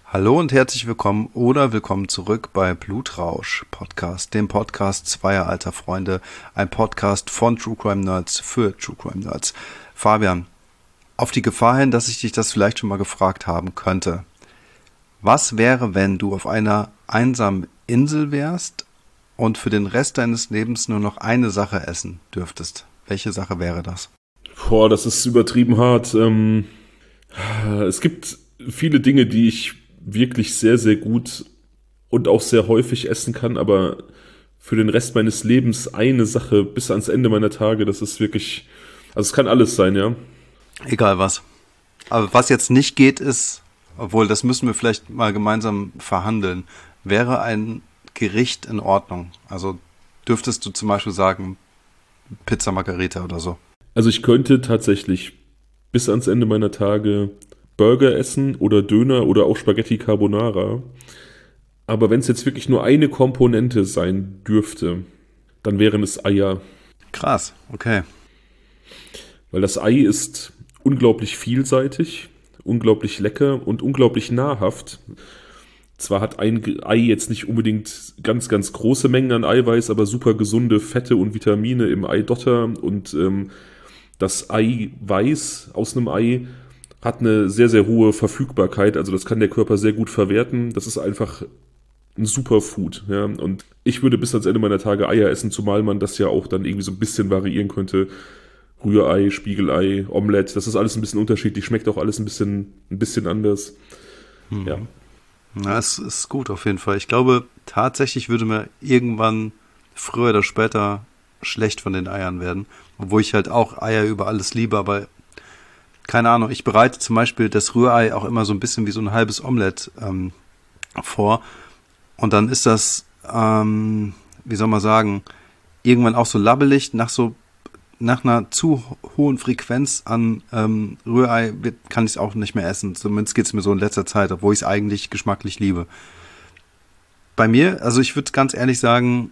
Hallo und herzlich willkommen oder willkommen zurück bei Blutrausch Podcast, dem Podcast zweier alter Freunde, ein Podcast von True Crime Nerds für True Crime Nerds. Fabian, auf die Gefahr hin, dass ich dich das vielleicht schon mal gefragt haben könnte. Was wäre, wenn du auf einer einsamen Insel wärst und für den Rest deines Lebens nur noch eine Sache essen dürftest? Welche Sache wäre das? Boah, das ist übertrieben hart. Es gibt viele Dinge, die ich wirklich sehr, sehr gut und auch sehr häufig essen kann, aber für den Rest meines Lebens eine Sache bis ans Ende meiner Tage, das ist wirklich, also es kann alles sein, ja. Egal was. Aber was jetzt nicht geht ist, obwohl das müssen wir vielleicht mal gemeinsam verhandeln, wäre ein Gericht in Ordnung? Also dürftest du zum Beispiel sagen Pizza Margherita oder so? Also ich könnte tatsächlich bis ans Ende meiner Tage Burger essen oder Döner oder auch Spaghetti Carbonara. Aber wenn es jetzt wirklich nur eine Komponente sein dürfte, dann wären es Eier. Krass, okay. Weil das Ei ist unglaublich vielseitig, unglaublich lecker und unglaublich nahrhaft. Zwar hat ein Ei jetzt nicht unbedingt ganz, ganz große Mengen an Eiweiß, aber super gesunde Fette und Vitamine im Eidotter. Und das Eiweiß aus einem Ei hat eine sehr, sehr hohe Verfügbarkeit. Also das kann der Körper sehr gut verwerten. Das ist einfach ein Superfood. Ja? Und ich würde bis ans Ende meiner Tage Eier essen, zumal man das ja auch dann irgendwie so ein bisschen variieren könnte. Rührei, Spiegelei, Omelette, das ist alles ein bisschen unterschiedlich, schmeckt auch alles ein bisschen anders. Ja. Na, es ist gut auf jeden Fall. Ich glaube, tatsächlich würde mir irgendwann früher oder später schlecht von den Eiern werden. Obwohl ich halt auch Eier über alles liebe, aber keine Ahnung, ich bereite zum Beispiel das Rührei auch immer so ein bisschen wie so ein halbes Omelett vor. Und dann ist das, wie soll man sagen, irgendwann auch so labbelig, nach einer zu hohen Frequenz an Rührei kann ich es auch nicht mehr essen. Zumindest geht es mir so in letzter Zeit, obwohl ich es eigentlich geschmacklich liebe. Bei mir, also ich würde ganz ehrlich sagen,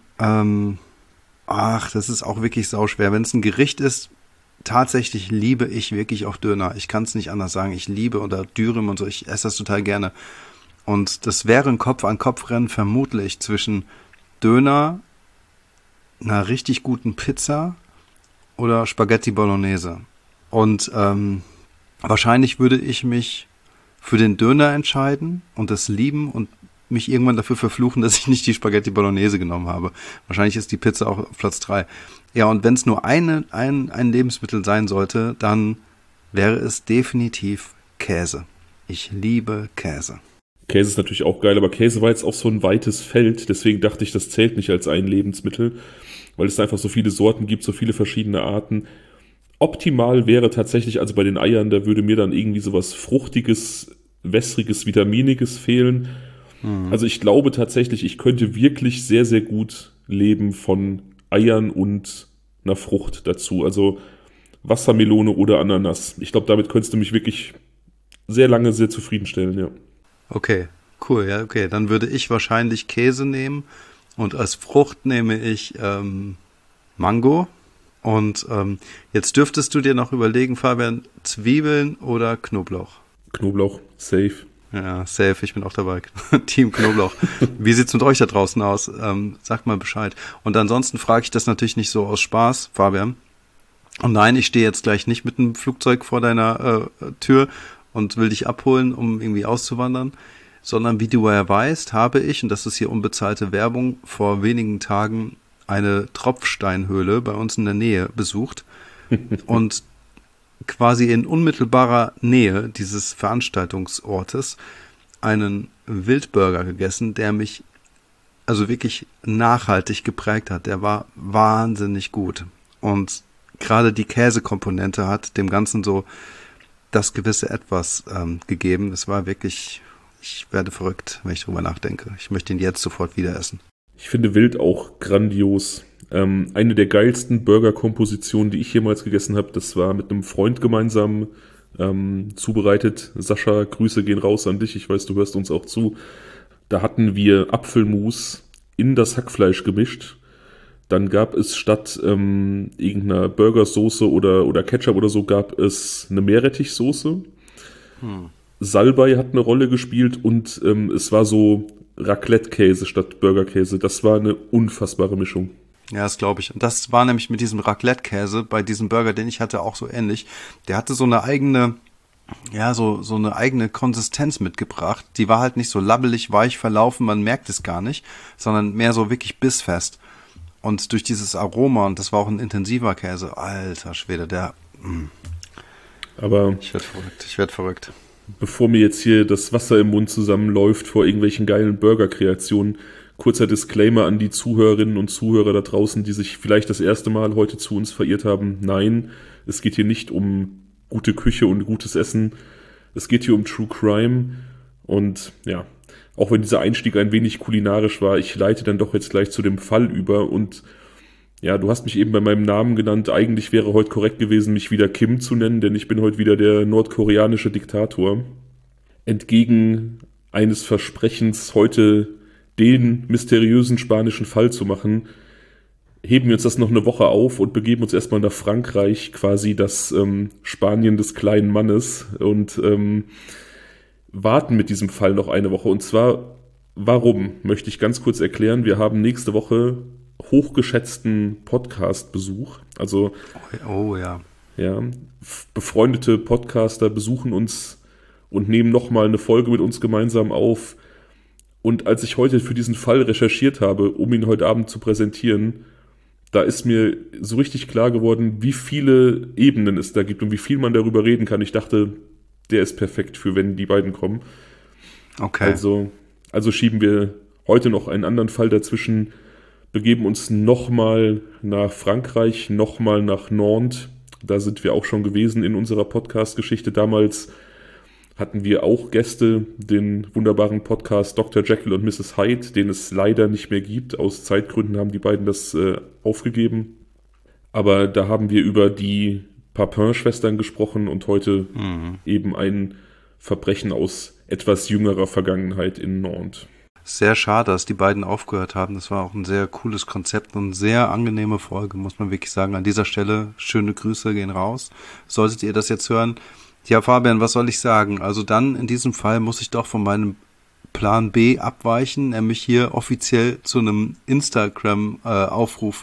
das ist auch wirklich sauschwer. Wenn es ein Gericht ist, tatsächlich liebe ich wirklich auch Döner. Ich kann es nicht anders sagen. Ich liebe oder Dürüm und so, ich esse das total gerne. Und das wäre ein Kopf-an-Kopf-Rennen vermutlich zwischen Döner, einer richtig guten Pizza oder Spaghetti Bolognese. Und wahrscheinlich würde ich mich für den Döner entscheiden und das lieben und mich irgendwann dafür verfluchen, dass ich nicht die Spaghetti Bolognese genommen habe. Wahrscheinlich ist die Pizza auch auf Platz 3. Ja, und wenn es nur ein Lebensmittel sein sollte, dann wäre es definitiv Käse. Ich liebe Käse. Käse ist natürlich auch geil, aber Käse war jetzt auch so ein weites Feld, deswegen dachte ich, das zählt nicht als ein Lebensmittel, weil es einfach so viele Sorten gibt, so viele verschiedene Arten. Optimal wäre tatsächlich, also bei den Eiern, da würde mir dann irgendwie sowas Fruchtiges, Wässriges, Vitaminiges fehlen. Also ich glaube tatsächlich, ich könnte wirklich sehr, sehr gut leben von Eiern und einer Frucht dazu. Also Wassermelone oder Ananas. Ich glaube, damit könntest du mich wirklich sehr lange sehr zufriedenstellen, ja. Okay, cool, ja, okay. Dann würde ich wahrscheinlich Käse nehmen und als Frucht nehme ich Mango. Und jetzt dürftest du dir noch überlegen, Fabian, Zwiebeln oder Knoblauch? Knoblauch, safe. Ja, safe, ich bin auch dabei. Team Knoblauch. Wie sieht's mit euch da draußen aus? Sagt mal Bescheid. Und ansonsten frage ich das natürlich nicht so aus Spaß, Fabian. Und nein, ich stehe jetzt gleich nicht mit einem Flugzeug vor deiner Tür und will dich abholen, um irgendwie auszuwandern, sondern wie du ja weißt, habe ich, und das ist hier unbezahlte Werbung, vor wenigen Tagen eine Tropfsteinhöhle bei uns in der Nähe besucht und quasi in unmittelbarer Nähe dieses Veranstaltungsortes einen Wildburger gegessen, der mich also wirklich nachhaltig geprägt hat. Der war wahnsinnig gut. Und gerade die Käsekomponente hat dem Ganzen so das gewisse Etwas gegeben. Es war wirklich, ich werde verrückt, wenn ich drüber nachdenke. Ich möchte ihn jetzt sofort wieder essen. Ich finde Wild auch grandios. Eine der geilsten Burger-Kompositionen, die ich jemals gegessen habe, das war mit einem Freund gemeinsam zubereitet. Sascha, Grüße gehen raus an dich. Ich weiß, du hörst uns auch zu. Da hatten wir Apfelmus in das Hackfleisch gemischt. Dann gab es statt irgendeiner Burgersoße oder Ketchup oder so, gab es eine Meerrettichsoße. Salbei hat eine Rolle gespielt und es war so Raclette-Käse statt Burgerkäse. Das war eine unfassbare Mischung. Ja, das glaube ich. Und das war nämlich mit diesem Raclette-Käse bei diesem Burger, den ich hatte, auch so ähnlich. Der hatte so eine eigene, ja, so eine eigene Konsistenz mitgebracht. Die war halt nicht so labbelig, weich verlaufen, man merkt es gar nicht, sondern mehr so wirklich bissfest. Und durch dieses Aroma, und das war auch ein intensiver Käse, alter Schwede, Aber ich werd verrückt. bevor mir jetzt hier das Wasser im Mund zusammenläuft vor irgendwelchen geilen Burger-Kreationen, kurzer Disclaimer an die Zuhörerinnen und Zuhörer da draußen, die sich vielleicht das erste Mal heute zu uns verirrt haben. Nein, es geht hier nicht um gute Küche und gutes Essen. Es geht hier um True Crime. Und ja, auch wenn dieser Einstieg ein wenig kulinarisch war, ich leite dann doch jetzt gleich zu dem Fall über. Und ja, du hast mich eben bei meinem Namen genannt. Eigentlich wäre heute korrekt gewesen, mich wieder Kim zu nennen, denn ich bin heute wieder der nordkoreanische Diktator. Entgegen eines Versprechens, heute den mysteriösen spanischen Fall zu machen, heben wir uns das noch eine Woche auf und begeben uns erstmal nach Frankreich, quasi das Spanien des kleinen Mannes, und warten mit diesem Fall noch eine Woche. Und zwar, warum, möchte ich ganz kurz erklären. Wir haben nächste Woche hochgeschätzten Podcast-Besuch. Also Oh ja. ja, befreundete Podcaster besuchen uns und nehmen nochmal eine Folge mit uns gemeinsam auf. Und als ich heute für diesen Fall recherchiert habe, um ihn heute Abend zu präsentieren, da ist mir so richtig klar geworden, wie viele Ebenen es da gibt und wie viel man darüber reden kann. Ich dachte, der ist perfekt für, wenn die beiden kommen. Okay. Also schieben wir heute noch einen anderen Fall dazwischen, begeben uns nochmal nach Frankreich, nochmal nach Nantes. Da sind wir auch schon gewesen in unserer Podcast-Geschichte. Damals hatten wir auch Gäste, den wunderbaren Podcast Dr. Jekyll und Mrs. Hyde, den es leider nicht mehr gibt. Aus Zeitgründen haben die beiden das aufgegeben. Aber da haben wir über die Papin-Schwestern gesprochen und heute eben ein Verbrechen aus etwas jüngerer Vergangenheit in Nantes. Sehr schade, dass die beiden aufgehört haben. Das war auch ein sehr cooles Konzept und eine sehr angenehme Folge, muss man wirklich sagen. An dieser Stelle schöne Grüße gehen raus. Solltet ihr das jetzt hören? Ja, Fabian, was soll ich sagen? Also dann in diesem Fall muss ich doch von meinem Plan B abweichen, nämlich hier offiziell zu einem Instagram-Aufruf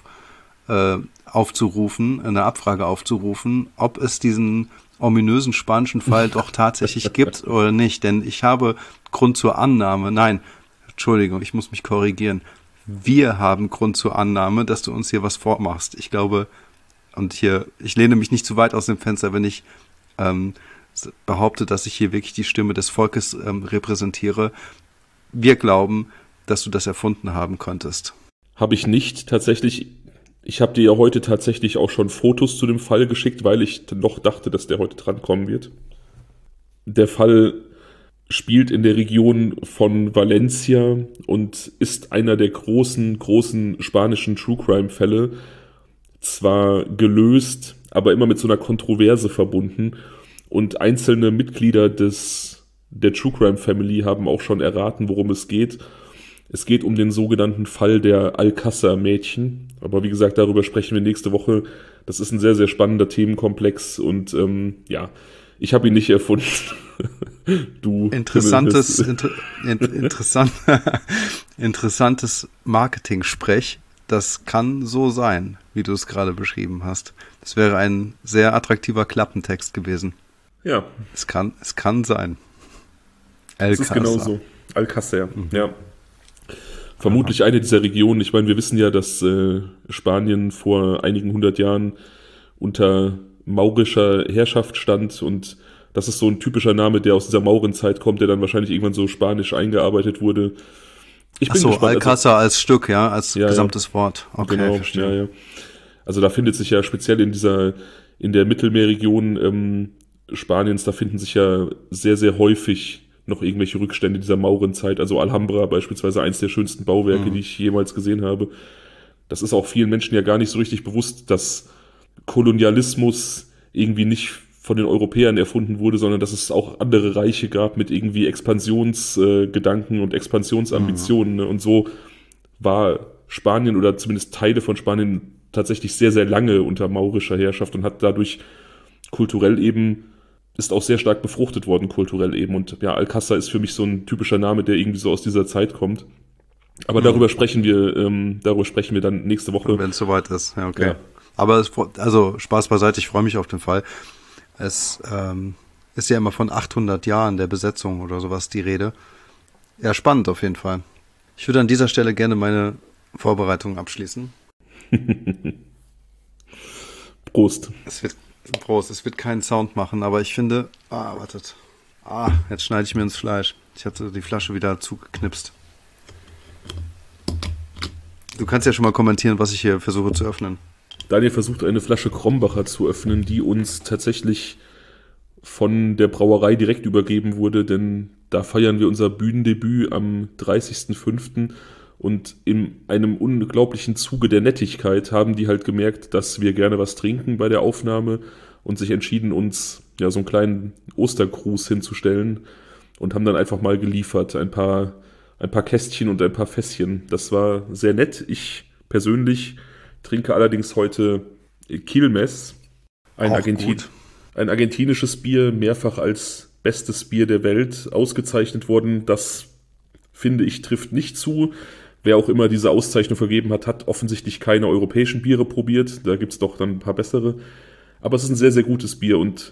aufzurufen, eine Abfrage aufzurufen, ob es diesen ominösen spanischen Fall doch tatsächlich gibt oder nicht. Denn ich habe Grund zur Annahme, nein, Entschuldigung, ich muss mich korrigieren. Wir haben Grund zur Annahme, dass du uns hier was vormachst. Ich glaube, und hier, ich lehne mich nicht zu weit aus dem Fenster, wenn ich behaupte, dass ich hier wirklich die Stimme des Volkes repräsentiere. Wir glauben, dass du das erfunden haben könntest. Habe ich nicht tatsächlich. Ich habe dir ja heute tatsächlich auch schon Fotos zu dem Fall geschickt, weil ich noch dachte, dass der heute drankommen wird. Der Fall spielt in der Region von Valencia und ist einer der großen spanischen True-Crime-Fälle. Zwar gelöst, aber immer mit so einer Kontroverse verbunden. Und einzelne Mitglieder der True Crime Family haben auch schon erraten, worum es geht. Es geht um den sogenannten Fall der Alcázar-Mädchen. Aber wie gesagt, darüber sprechen wir nächste Woche. Das ist ein sehr, sehr spannender Themenkomplex. Und ja, ich habe ihn nicht erfunden. Du. Interessantes Marketing-Sprech. Das kann so sein, wie du es gerade beschrieben hast. Das wäre ein sehr attraktiver Klappentext gewesen. Ja. Es kann sein. Es ist genau so. Alcázar, ja. Vermutlich eine dieser Regionen. Ich meine, wir wissen ja, dass Spanien vor einigen 100 Jahren unter maurischer Herrschaft stand und das ist so ein typischer Name, der aus dieser Maurenzeit kommt, der dann wahrscheinlich irgendwann so spanisch eingearbeitet wurde. Ich bin gespannt. Alcázar als Stück, ja, als gesamtes Wort. Okay, genau, verstehe. Ja. Also da findet sich ja speziell in der Mittelmeerregion Spaniens, da finden sich ja sehr, sehr häufig noch irgendwelche Rückstände dieser Maurenzeit. Also Alhambra beispielsweise, eins der schönsten Bauwerke, die ich jemals gesehen habe. Das ist auch vielen Menschen ja gar nicht so richtig bewusst, dass Kolonialismus irgendwie nicht von den Europäern erfunden wurde, sondern dass es auch andere Reiche gab mit irgendwie Expansionsgedanken und Expansionsambitionen. Und so war Spanien oder zumindest Teile von Spanien tatsächlich sehr, sehr lange unter maurischer Herrschaft und hat dadurch kulturell eben ist auch sehr stark befruchtet worden, kulturell eben. Und ja, Alcázar ist für mich so ein typischer Name, der irgendwie so aus dieser Zeit kommt. Aber darüber sprechen wir dann nächste Woche. Wenn es soweit ist, ja, okay. Ja. Aber also Spaß beiseite, ich freue mich auf den Fall. Es ist ja immer von 800 Jahren der Besetzung oder sowas die Rede. Ja, spannend auf jeden Fall. Ich würde an dieser Stelle gerne meine Vorbereitung abschließen. Prost. Prost, es wird keinen Sound machen, aber ich finde, wartet. Jetzt schneide ich mir ins Fleisch. Ich hatte die Flasche wieder zugeknipst. Du kannst ja schon mal kommentieren, was ich hier versuche zu öffnen. Daniel versucht eine Flasche Krombacher zu öffnen, die uns tatsächlich von der Brauerei direkt übergeben wurde, denn da feiern wir unser Bühnendebüt am 30.05. Und in einem unglaublichen Zuge der Nettigkeit haben die halt gemerkt, dass wir gerne was trinken bei der Aufnahme und sich entschieden, uns ja so einen kleinen Ostergruß hinzustellen und haben dann einfach mal geliefert, ein paar Kästchen und ein paar Fässchen. Das war sehr nett. Ich persönlich trinke allerdings heute Quilmes, ein argentinisches Bier, mehrfach als bestes Bier der Welt ausgezeichnet worden. Das, finde ich, trifft nicht zu. Wer auch immer diese Auszeichnung vergeben hat, hat offensichtlich keine europäischen Biere probiert. Da gibt es doch dann ein paar bessere. Aber es ist ein sehr, sehr gutes Bier und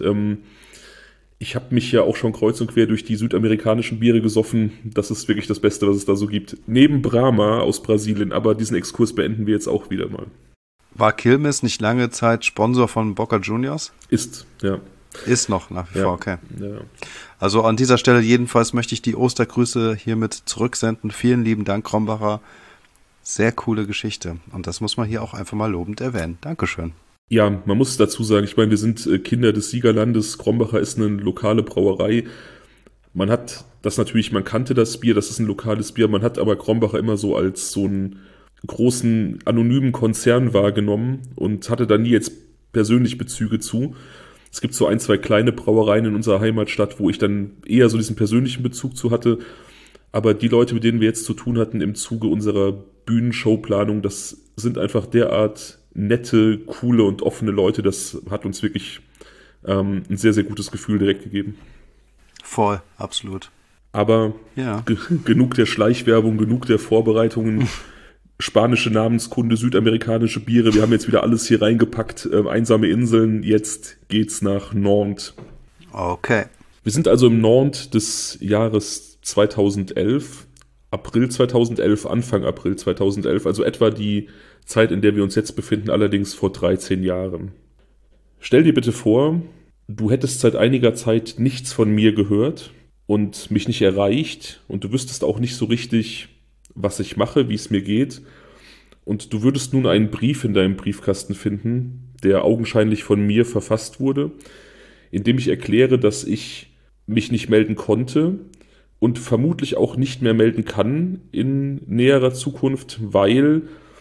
ich habe mich ja auch schon kreuz und quer durch die südamerikanischen Biere gesoffen. Das ist wirklich das Beste, was es da so gibt. Neben Brahma aus Brasilien, aber diesen Exkurs beenden wir jetzt auch wieder mal. War Quilmes nicht lange Zeit Sponsor von Boca Juniors? Ist, ja. Ist noch nach wie vor, okay. Ja. Also an dieser Stelle jedenfalls möchte ich die Ostergrüße hiermit zurücksenden. Vielen lieben Dank, Krombacher. Sehr coole Geschichte. Und das muss man hier auch einfach mal lobend erwähnen. Dankeschön. Ja, man muss dazu sagen, ich meine, wir sind Kinder des Siegerlandes. Krombacher ist eine lokale Brauerei. Man hat das natürlich, man kannte das Bier, das ist ein lokales Bier. Man hat aber Krombacher immer so als so einen großen, anonymen Konzern wahrgenommen und hatte da nie jetzt persönlich Bezüge zu. Es gibt so ein, zwei kleine Brauereien in unserer Heimatstadt, wo ich dann eher so diesen persönlichen Bezug zu hatte. Aber die Leute, mit denen wir jetzt zu tun hatten im Zuge unserer Bühnenshowplanung, das sind einfach derart nette, coole und offene Leute. Das hat uns wirklich ein sehr, sehr gutes Gefühl direkt gegeben. Voll, absolut. Aber ja. Genug der Schleichwerbung, genug der Vorbereitungen. Spanische Namenskunde, südamerikanische Biere. Wir haben jetzt wieder alles hier reingepackt. Einsame Inseln. Jetzt geht's nach Nantes. Okay. Wir sind also im Nantes des Jahres 2011. April 2011, Anfang April 2011. Also etwa die Zeit, in der wir uns jetzt befinden, allerdings vor 13 Jahren. Stell dir bitte vor, du hättest seit einiger Zeit nichts von mir gehört und mich nicht erreicht und du wüsstest auch nicht so richtig, was ich mache, wie es mir geht. Und du würdest nun einen Brief in deinem Briefkasten finden, der augenscheinlich von mir verfasst wurde, in dem ich erkläre, dass ich mich nicht melden konnte und vermutlich auch nicht mehr melden kann in näherer Zukunft, weil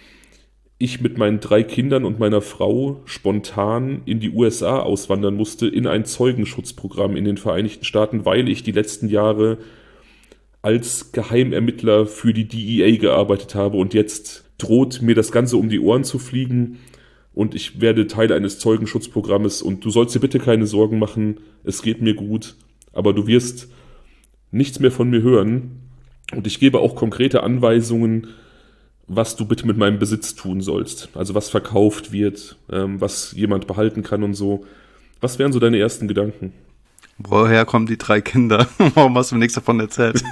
ich mit meinen 3 Kindern und meiner Frau spontan in die USA auswandern musste, in ein Zeugenschutzprogramm in den Vereinigten Staaten, weil ich die letzten Jahre als Geheimermittler für die DEA gearbeitet habe und jetzt droht mir das Ganze um die Ohren zu fliegen und ich werde Teil eines Zeugenschutzprogrammes und du sollst dir bitte keine Sorgen machen, es geht mir gut, aber du wirst nichts mehr von mir hören und ich gebe auch konkrete Anweisungen, was du bitte mit meinem Besitz tun sollst, also was verkauft wird, was jemand behalten kann und so. Was wären so deine ersten Gedanken? Woher kommen die 3 Kinder? Warum hast du mir nichts davon erzählt?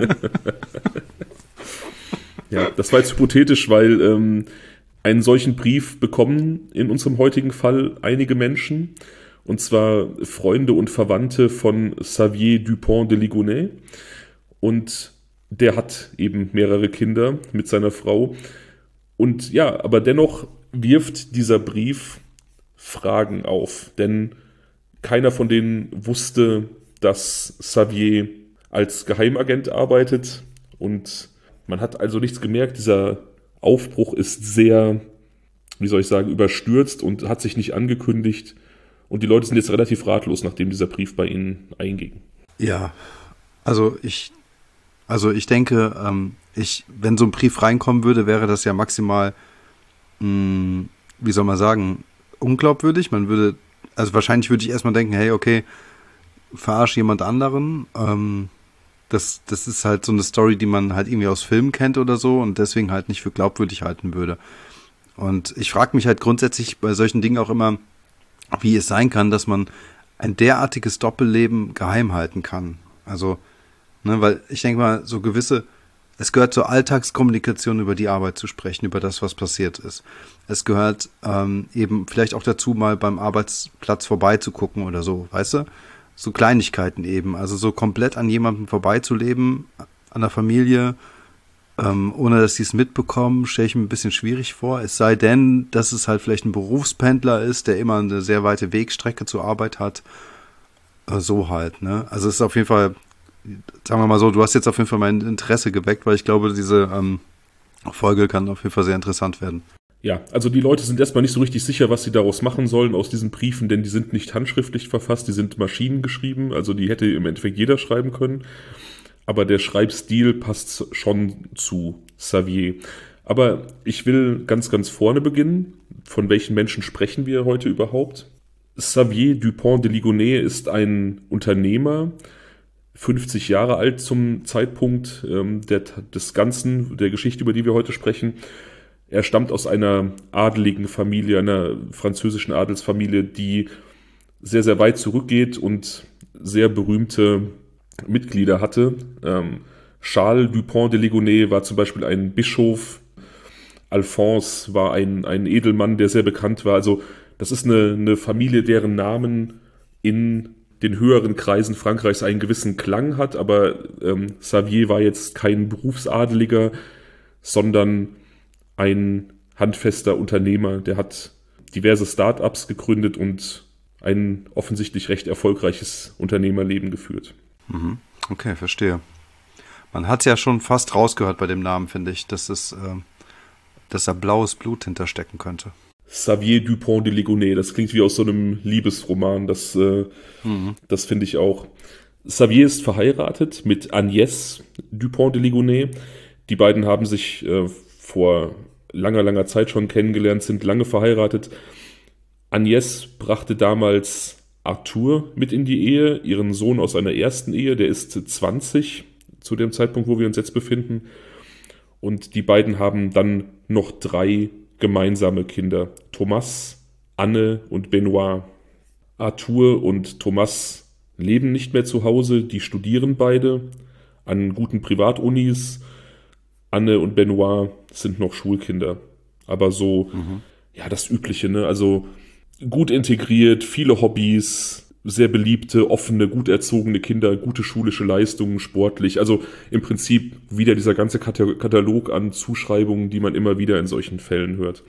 Ja, das war jetzt hypothetisch, weil einen solchen Brief bekommen in unserem heutigen Fall einige Menschen, und zwar Freunde und Verwandte von Xavier Dupont de Ligonnès. Und der hat eben mehrere Kinder mit seiner Frau. Und ja, aber dennoch wirft dieser Brief Fragen auf, denn keiner von denen wusste, dass Xavier als Geheimagent arbeitet und man hat also nichts gemerkt. Dieser Aufbruch ist sehr, wie soll ich sagen, überstürzt und hat sich nicht angekündigt und die Leute sind jetzt relativ ratlos, nachdem dieser Brief bei ihnen einging. Ja, also ich denke, wenn so ein Brief reinkommen würde, wäre das ja maximal, wie soll man sagen, unglaubwürdig. Also wahrscheinlich würde ich erstmal denken, hey, okay, verarsche jemand anderen. Das ist halt so eine Story, die man halt irgendwie aus Filmen kennt oder so und deswegen halt nicht für glaubwürdig halten würde. Und ich frage mich halt grundsätzlich bei solchen Dingen auch immer, wie es sein kann, dass man ein derartiges Doppelleben geheim halten kann. Also, ne, weil ich denke mal, so gewisse, es gehört zur Alltagskommunikation, über die Arbeit zu sprechen, über das, was passiert ist. Es gehört eben vielleicht auch dazu, mal beim Arbeitsplatz vorbeizugucken oder so, weißt du? So Kleinigkeiten eben, also so komplett an jemandem vorbeizuleben, an der Familie, ohne dass sie es mitbekommen, stelle ich mir ein bisschen schwierig vor. Es sei denn, dass es halt vielleicht ein Berufspendler ist, der immer eine sehr weite Wegstrecke zur Arbeit hat. So halt, ne? Also es ist auf jeden Fall, sagen wir mal so, du hast jetzt auf jeden Fall mein Interesse geweckt, weil ich glaube, diese Folge kann auf jeden Fall sehr interessant werden. Ja, also die Leute sind erstmal nicht so richtig sicher, was sie daraus machen sollen aus diesen Briefen, denn die sind nicht handschriftlich verfasst, die sind maschinengeschrieben, also die hätte im Endeffekt jeder schreiben können. Aber der Schreibstil passt schon zu Xavier. Aber ich will ganz, ganz vorne beginnen. Von welchen Menschen sprechen wir heute überhaupt? Xavier Dupont de Ligonnès ist ein Unternehmer, 50 Jahre alt zum Zeitpunkt des Ganzen, der Geschichte, über die wir heute sprechen. Er stammt aus einer adeligen Familie, einer französischen Adelsfamilie, die sehr, sehr weit zurückgeht und sehr berühmte Mitglieder hatte. Charles Dupont de Ligonnès war zum Beispiel ein Bischof. Alphonse war ein Edelmann, der sehr bekannt war. Also das ist eine Familie, deren Namen in den höheren Kreisen Frankreichs einen gewissen Klang hat. Aber Xavier war jetzt kein Berufsadeliger, sondern ein handfester Unternehmer. Der hat diverse Start-ups gegründet und ein offensichtlich recht erfolgreiches Unternehmerleben geführt. Okay, verstehe. Man hat es ja schon fast rausgehört bei dem Namen, finde ich, dass da blaues Blut hinterstecken könnte. Xavier Dupont de Ligonnès, das klingt wie aus so einem Liebesroman, das finde ich auch. Xavier ist verheiratet mit Agnès Dupont de Ligonnès. Die beiden haben sich vor langer, langer Zeit schon kennengelernt, sind lange verheiratet. Agnès brachte damals Arthur mit in die Ehe, ihren Sohn aus einer ersten Ehe, der ist 20 zu dem Zeitpunkt, wo wir uns jetzt befinden. Und die beiden haben dann noch 3 gemeinsame Kinder, Thomas, Anne und Benoit. Arthur und Thomas leben nicht mehr zu Hause, die studieren beide an guten Privatunis. Anne und Benoit sind noch Schulkinder, aber so, ja, das Übliche, ne? Also gut integriert, viele Hobbys, sehr beliebte, offene, gut erzogene Kinder, gute schulische Leistungen, sportlich. Also im Prinzip wieder dieser ganze Katalog an Zuschreibungen, die man immer wieder in solchen Fällen hört.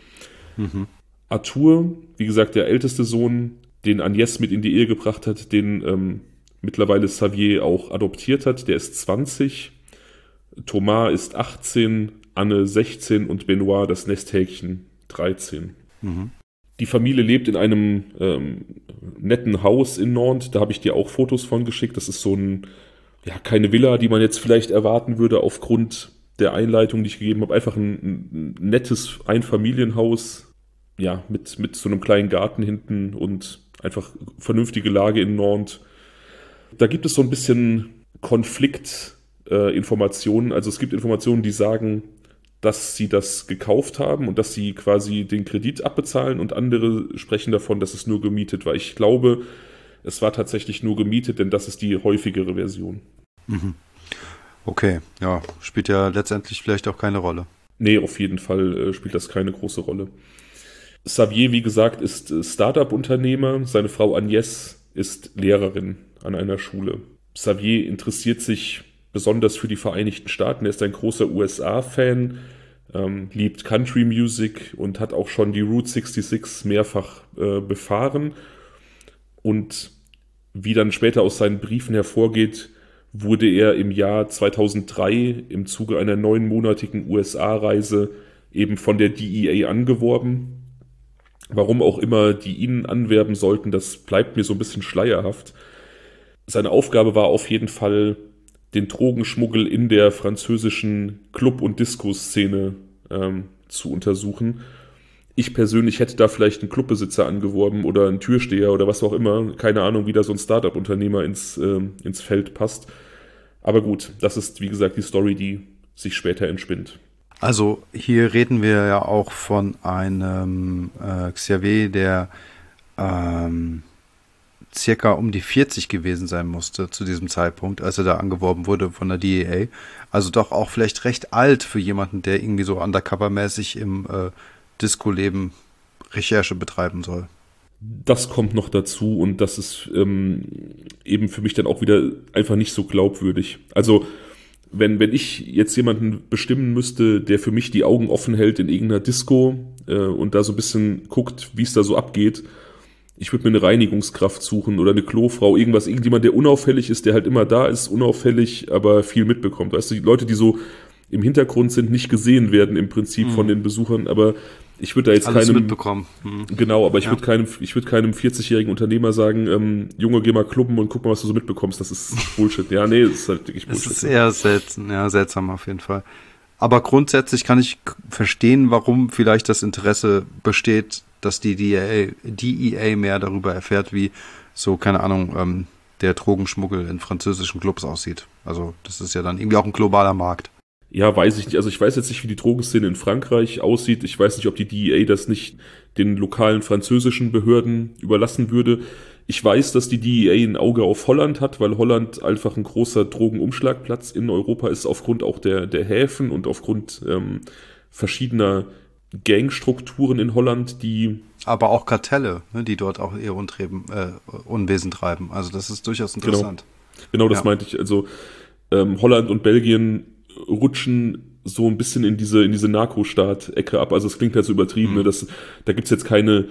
Arthur, wie gesagt, der älteste Sohn, den Agnès mit in die Ehe gebracht hat, den mittlerweile Xavier auch adoptiert hat, der ist 20. Thomas ist 18, Anne 16 und Benoit, das Nesthäkchen, 13. Die Familie lebt in einem netten Haus in Nantes, da habe ich dir auch Fotos von geschickt. Das ist so keine Villa, die man jetzt vielleicht erwarten würde aufgrund der Einleitung, die ich gegeben habe. Einfach ein nettes Einfamilienhaus, ja, mit so einem kleinen Garten hinten und einfach vernünftige Lage in Nantes. Da gibt es so ein bisschen Konfliktinformationen. Also es gibt Informationen, die sagen, dass sie das gekauft haben und dass sie quasi den Kredit abbezahlen, und andere sprechen davon, dass es nur gemietet war. Ich glaube, es war tatsächlich nur gemietet, denn das ist die häufigere Version. Okay, ja, spielt ja letztendlich vielleicht auch keine Rolle. Nee, auf jeden Fall spielt das keine große Rolle. Xavier, wie gesagt, ist Startup-Unternehmer. Seine Frau Agnès ist Lehrerin an einer Schule. Xavier interessiert sich besonders für die Vereinigten Staaten. Er ist ein großer USA-Fan, liebt Country Music und hat auch schon die Route 66 mehrfach befahren. Und wie dann später aus seinen Briefen hervorgeht, wurde er im Jahr 2003 im Zuge einer 9-monatigen USA-Reise eben von der DEA angeworben. Warum auch immer die ihn anwerben sollten, das bleibt mir so ein bisschen schleierhaft. Seine Aufgabe war auf jeden Fall, den Drogenschmuggel in der französischen Club- und Disco-Szene zu untersuchen. Ich persönlich hätte da vielleicht einen Clubbesitzer angeworben oder einen Türsteher oder was auch immer. Keine Ahnung, wie da so ein Startup-Unternehmer ins Feld passt. Aber gut, das ist, wie gesagt, die Story, die sich später entspinnt. Also hier reden wir ja auch von einem Xavier, der circa um die 40 gewesen sein musste zu diesem Zeitpunkt, als er da angeworben wurde von der DEA. Also doch auch vielleicht recht alt für jemanden, der irgendwie so undercover-mäßig im Disco-Leben Recherche betreiben soll. Das kommt noch dazu und das ist eben für mich dann auch wieder einfach nicht so glaubwürdig. Also wenn ich jetzt jemanden bestimmen müsste, der für mich die Augen offen hält in irgendeiner Disco und da so ein bisschen guckt, wie es da so abgeht, ich würde mir eine Reinigungskraft suchen oder eine Klofrau, irgendjemand, der unauffällig ist, der halt immer da ist, unauffällig, aber viel mitbekommt. Weißt du, die Leute, die so im Hintergrund sind, nicht gesehen werden im Prinzip von den Besuchern, aber ich würde da jetzt Alles keinem mitbekommen. Genau, aber ich würde keinem 40-jährigen Unternehmer sagen, Junge, geh mal klubben und guck mal, was du so mitbekommst. Das ist Bullshit. Ja, nee, das ist halt wirklich Bullshit. Es ist eher seltsam auf jeden Fall. Aber grundsätzlich kann ich verstehen, warum vielleicht das Interesse besteht, dass die DEA mehr darüber erfährt, wie so, keine Ahnung, der Drogenschmuggel in französischen Clubs aussieht. Also das ist ja dann irgendwie auch ein globaler Markt. Ja, weiß ich nicht. Also ich weiß jetzt nicht, wie die Drogenszene in Frankreich aussieht. Ich weiß nicht, ob die DEA das nicht den lokalen französischen Behörden überlassen würde. Ich weiß, dass die DEA ein Auge auf Holland hat, weil Holland einfach ein großer Drogenumschlagplatz in Europa ist, aufgrund auch der Häfen und aufgrund verschiedener Gangstrukturen in Holland, die... Aber auch Kartelle, ne, die dort auch ihr Unwesen treiben. Also das ist durchaus interessant. Genau das meinte ich. Also Holland und Belgien rutschen so ein bisschen in diese Narkostaat-Ecke ab. Also es klingt halt so übertrieben, ne? Da gibt's jetzt keine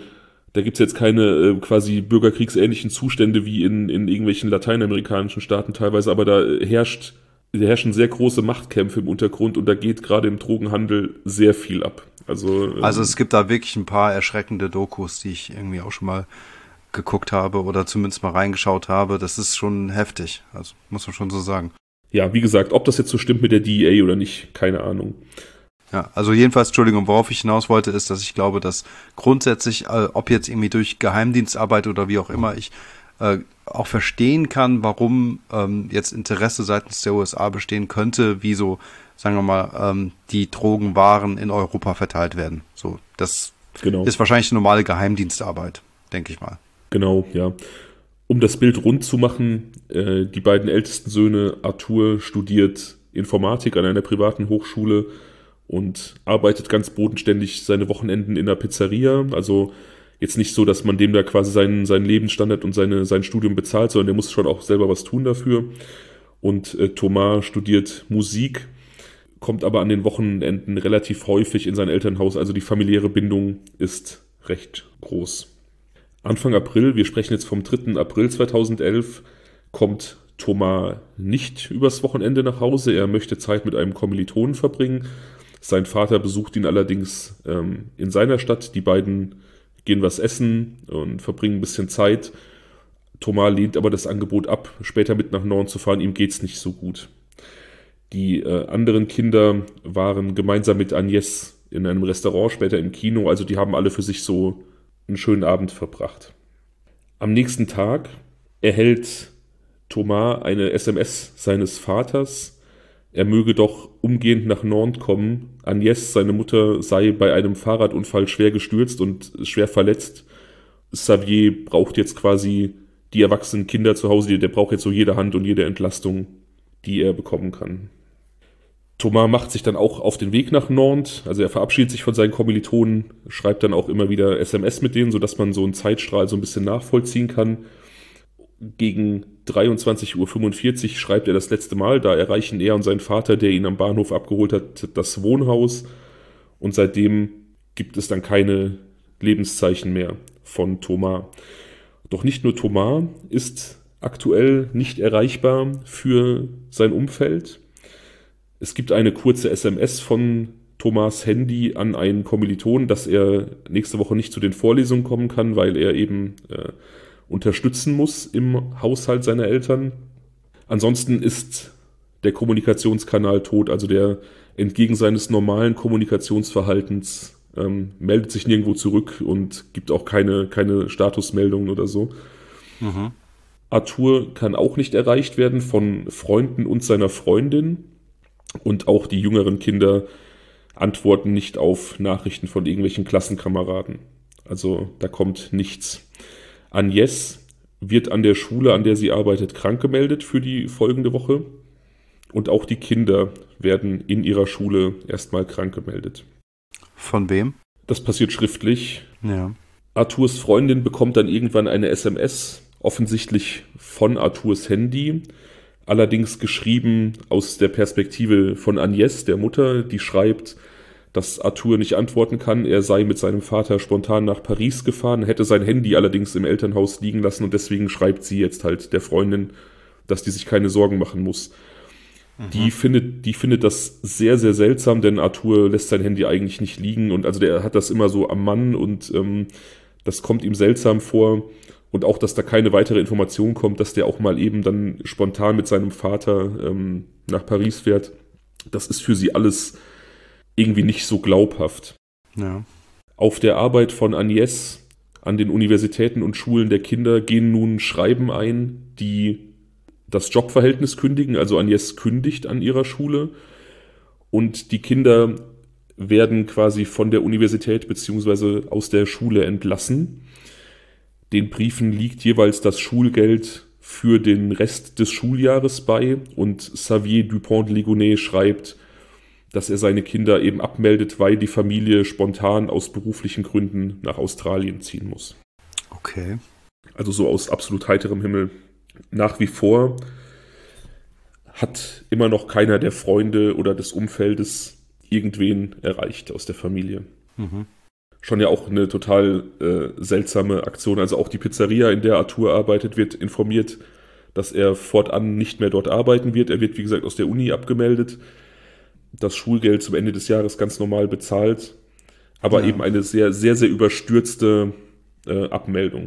quasi bürgerkriegsähnlichen Zustände wie in irgendwelchen lateinamerikanischen Staaten teilweise, aber da herrschen sehr große Machtkämpfe im Untergrund und da geht gerade im Drogenhandel sehr viel ab. Also es gibt da wirklich ein paar erschreckende Dokus, die ich irgendwie auch schon mal geguckt habe oder zumindest mal reingeschaut habe. Das ist schon heftig, also muss man schon so sagen. Ja, wie gesagt, ob das jetzt so stimmt mit der DEA oder nicht, keine Ahnung. Ja, also jedenfalls, Entschuldigung, worauf ich hinaus wollte, ist, dass ich glaube, dass grundsätzlich, ob jetzt irgendwie durch Geheimdienstarbeit oder wie auch immer, ich auch verstehen kann, warum jetzt Interesse seitens der USA bestehen könnte, wie so, sagen wir mal, die Drogenwaren in Europa verteilt werden. So, das ist wahrscheinlich normale Geheimdienstarbeit, denke ich mal. Genau, ja. Um das Bild rund zu machen, die beiden ältesten Söhne, Arthur studiert Informatik an einer privaten Hochschule und arbeitet ganz bodenständig seine Wochenenden in der Pizzeria. Also jetzt nicht so, dass man dem da quasi seinen Lebensstandard und sein Studium bezahlt, sondern der muss schon auch selber was tun dafür. Und Thomas studiert Musik, kommt aber an den Wochenenden relativ häufig in sein Elternhaus. Also die familiäre Bindung ist recht groß. Anfang April, wir sprechen jetzt vom 3. April 2011, kommt Thomas nicht übers Wochenende nach Hause. Er möchte Zeit mit einem Kommilitonen verbringen. Sein Vater besucht ihn allerdings in seiner Stadt. Die beiden gehen was essen und verbringen ein bisschen Zeit. Thomas lehnt aber das Angebot ab, später mit nach Norden zu fahren. Ihm geht's nicht so gut. Die anderen Kinder waren gemeinsam mit Agnès in einem Restaurant, später im Kino. Also die haben alle für sich so einen schönen Abend verbracht. Am nächsten Tag erhält Thomas eine SMS seines Vaters. Er möge doch umgehend nach Nantes kommen. Agnès, seine Mutter, sei bei einem Fahrradunfall schwer gestürzt und schwer verletzt. Xavier braucht jetzt quasi die erwachsenen Kinder zu Hause. Der braucht jetzt so jede Hand und jede Entlastung, die er bekommen kann. Thomas macht sich dann auch auf den Weg nach Nantes. Also er verabschiedet sich von seinen Kommilitonen, schreibt dann auch immer wieder SMS mit denen, sodass man so einen Zeitstrahl so ein bisschen nachvollziehen kann. Gegen 23:45 Uhr schreibt er das letzte Mal. Da erreichen er und sein Vater, der ihn am Bahnhof abgeholt hat, das Wohnhaus. Und seitdem gibt es dann keine Lebenszeichen mehr von Thomas. Doch nicht nur Thomas ist aktuell nicht erreichbar für sein Umfeld. Es gibt eine kurze SMS von Thomas' Handy an einen Kommilitonen, dass er nächste Woche nicht zu den Vorlesungen kommen kann, weil er eben unterstützen muss im Haushalt seiner Eltern. Ansonsten ist der Kommunikationskanal tot, also der entgegen seines normalen Kommunikationsverhaltens meldet sich nirgendwo zurück und gibt auch keine Statusmeldungen oder so. Mhm. Arthur kann auch nicht erreicht werden von Freunden und seiner Freundin. Und auch die jüngeren Kinder antworten nicht auf Nachrichten von irgendwelchen Klassenkameraden. Also da kommt nichts. Agnès wird an der Schule, an der sie arbeitet, krank gemeldet für die folgende Woche. Und auch die Kinder werden in ihrer Schule erstmal krank gemeldet. Von wem? Das passiert schriftlich. Ja. Arthurs Freundin bekommt dann irgendwann eine SMS, offensichtlich von Arthurs Handy, allerdings geschrieben aus der Perspektive von Agnès, der Mutter, die schreibt, dass Arthur nicht antworten kann. Er sei mit seinem Vater spontan nach Paris gefahren, hätte sein Handy allerdings im Elternhaus liegen lassen und deswegen schreibt sie jetzt halt der Freundin, dass die sich keine Sorgen machen muss. Die findet das sehr, sehr seltsam, denn Arthur lässt sein Handy eigentlich nicht liegen und also der hat das immer so am Mann und das kommt ihm seltsam vor und auch, dass da keine weitere Information kommt, dass der auch mal eben dann spontan mit seinem Vater nach Paris fährt. Das ist für sie alles irgendwie nicht so glaubhaft. Ja. Auf der Arbeit von Agnès an den Universitäten und Schulen der Kinder gehen nun Schreiben ein, die das Jobverhältnis kündigen, also Agnès kündigt an ihrer Schule und die Kinder werden quasi von der Universität bzw. aus der Schule entlassen. Den Briefen liegt jeweils das Schulgeld für den Rest des Schuljahres bei und Xavier Dupont de Ligonnès schreibt, dass er seine Kinder eben abmeldet, weil die Familie spontan aus beruflichen Gründen nach Australien ziehen muss. Okay. Also so aus absolut heiterem Himmel. Nach wie vor hat immer noch keiner der Freunde oder des Umfeldes irgendwen erreicht aus der Familie. Mhm. Schon ja auch eine total seltsame Aktion. Also auch die Pizzeria, in der Arthur arbeitet, wird informiert, dass er fortan nicht mehr dort arbeiten wird. Er wird, wie gesagt, aus der Uni abgemeldet. Das Schulgeld zum Ende des Jahres ganz normal bezahlt. Aber eben eine sehr, sehr, sehr überstürzte Abmeldung.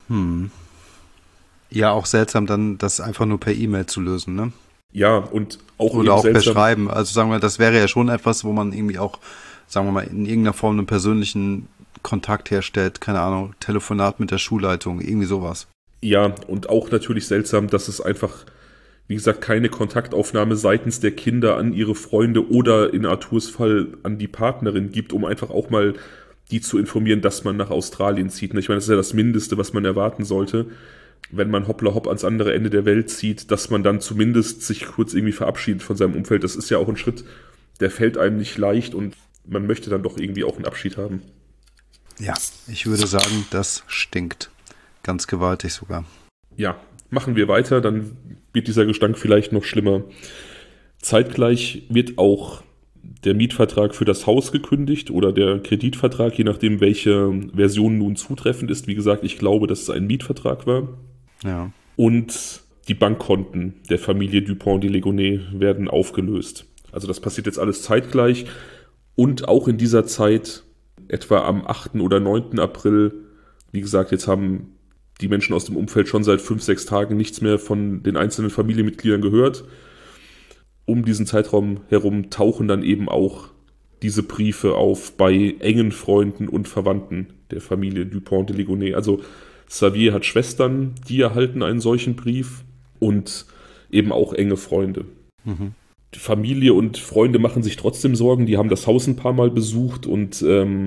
Ja, auch seltsam dann, das einfach nur per E-Mail zu lösen, ne? Ja, und auch oder eben auch seltsam, per Schreiben. Also sagen wir, das wäre ja schon etwas, wo man irgendwie auch, sagen wir mal, in irgendeiner Form einen persönlichen Kontakt herstellt. Keine Ahnung, Telefonat mit der Schulleitung, irgendwie sowas. Ja, und auch natürlich seltsam, dass es einfach, wie gesagt, keine Kontaktaufnahme seitens der Kinder an ihre Freunde oder in Arthurs Fall an die Partnerin gibt, um einfach auch mal die zu informieren, dass man nach Australien zieht. Ich meine, das ist ja das Mindeste, was man erwarten sollte, wenn man hoppla hopp ans andere Ende der Welt zieht, dass man dann zumindest sich kurz irgendwie verabschiedet von seinem Umfeld. Das ist ja auch ein Schritt, der fällt einem nicht leicht und man möchte dann doch irgendwie auch einen Abschied haben. Ja, ich würde sagen, das stinkt. Ganz gewaltig sogar. Ja, machen wir weiter, dann wird dieser Gestank vielleicht noch schlimmer. Zeitgleich wird auch der Mietvertrag für das Haus gekündigt oder der Kreditvertrag, je nachdem, welche Version nun zutreffend ist. Wie gesagt, ich glaube, dass es ein Mietvertrag war. Ja. Und die Bankkonten der Familie Dupont de Ligonnès werden aufgelöst. Also das passiert jetzt alles zeitgleich. Und auch in dieser Zeit, etwa am 8. oder 9. April, wie gesagt, jetzt haben die Menschen aus dem Umfeld schon seit 5-6 Tagen nichts mehr von den einzelnen Familienmitgliedern gehört. Um diesen Zeitraum herum tauchen dann eben auch diese Briefe auf bei engen Freunden und Verwandten der Familie Dupont de Ligonnès. Also Xavier hat Schwestern, die erhalten einen solchen Brief und eben auch enge Freunde. Mhm. Die Familie und Freunde machen sich trotzdem Sorgen, die haben das Haus ein paar Mal besucht und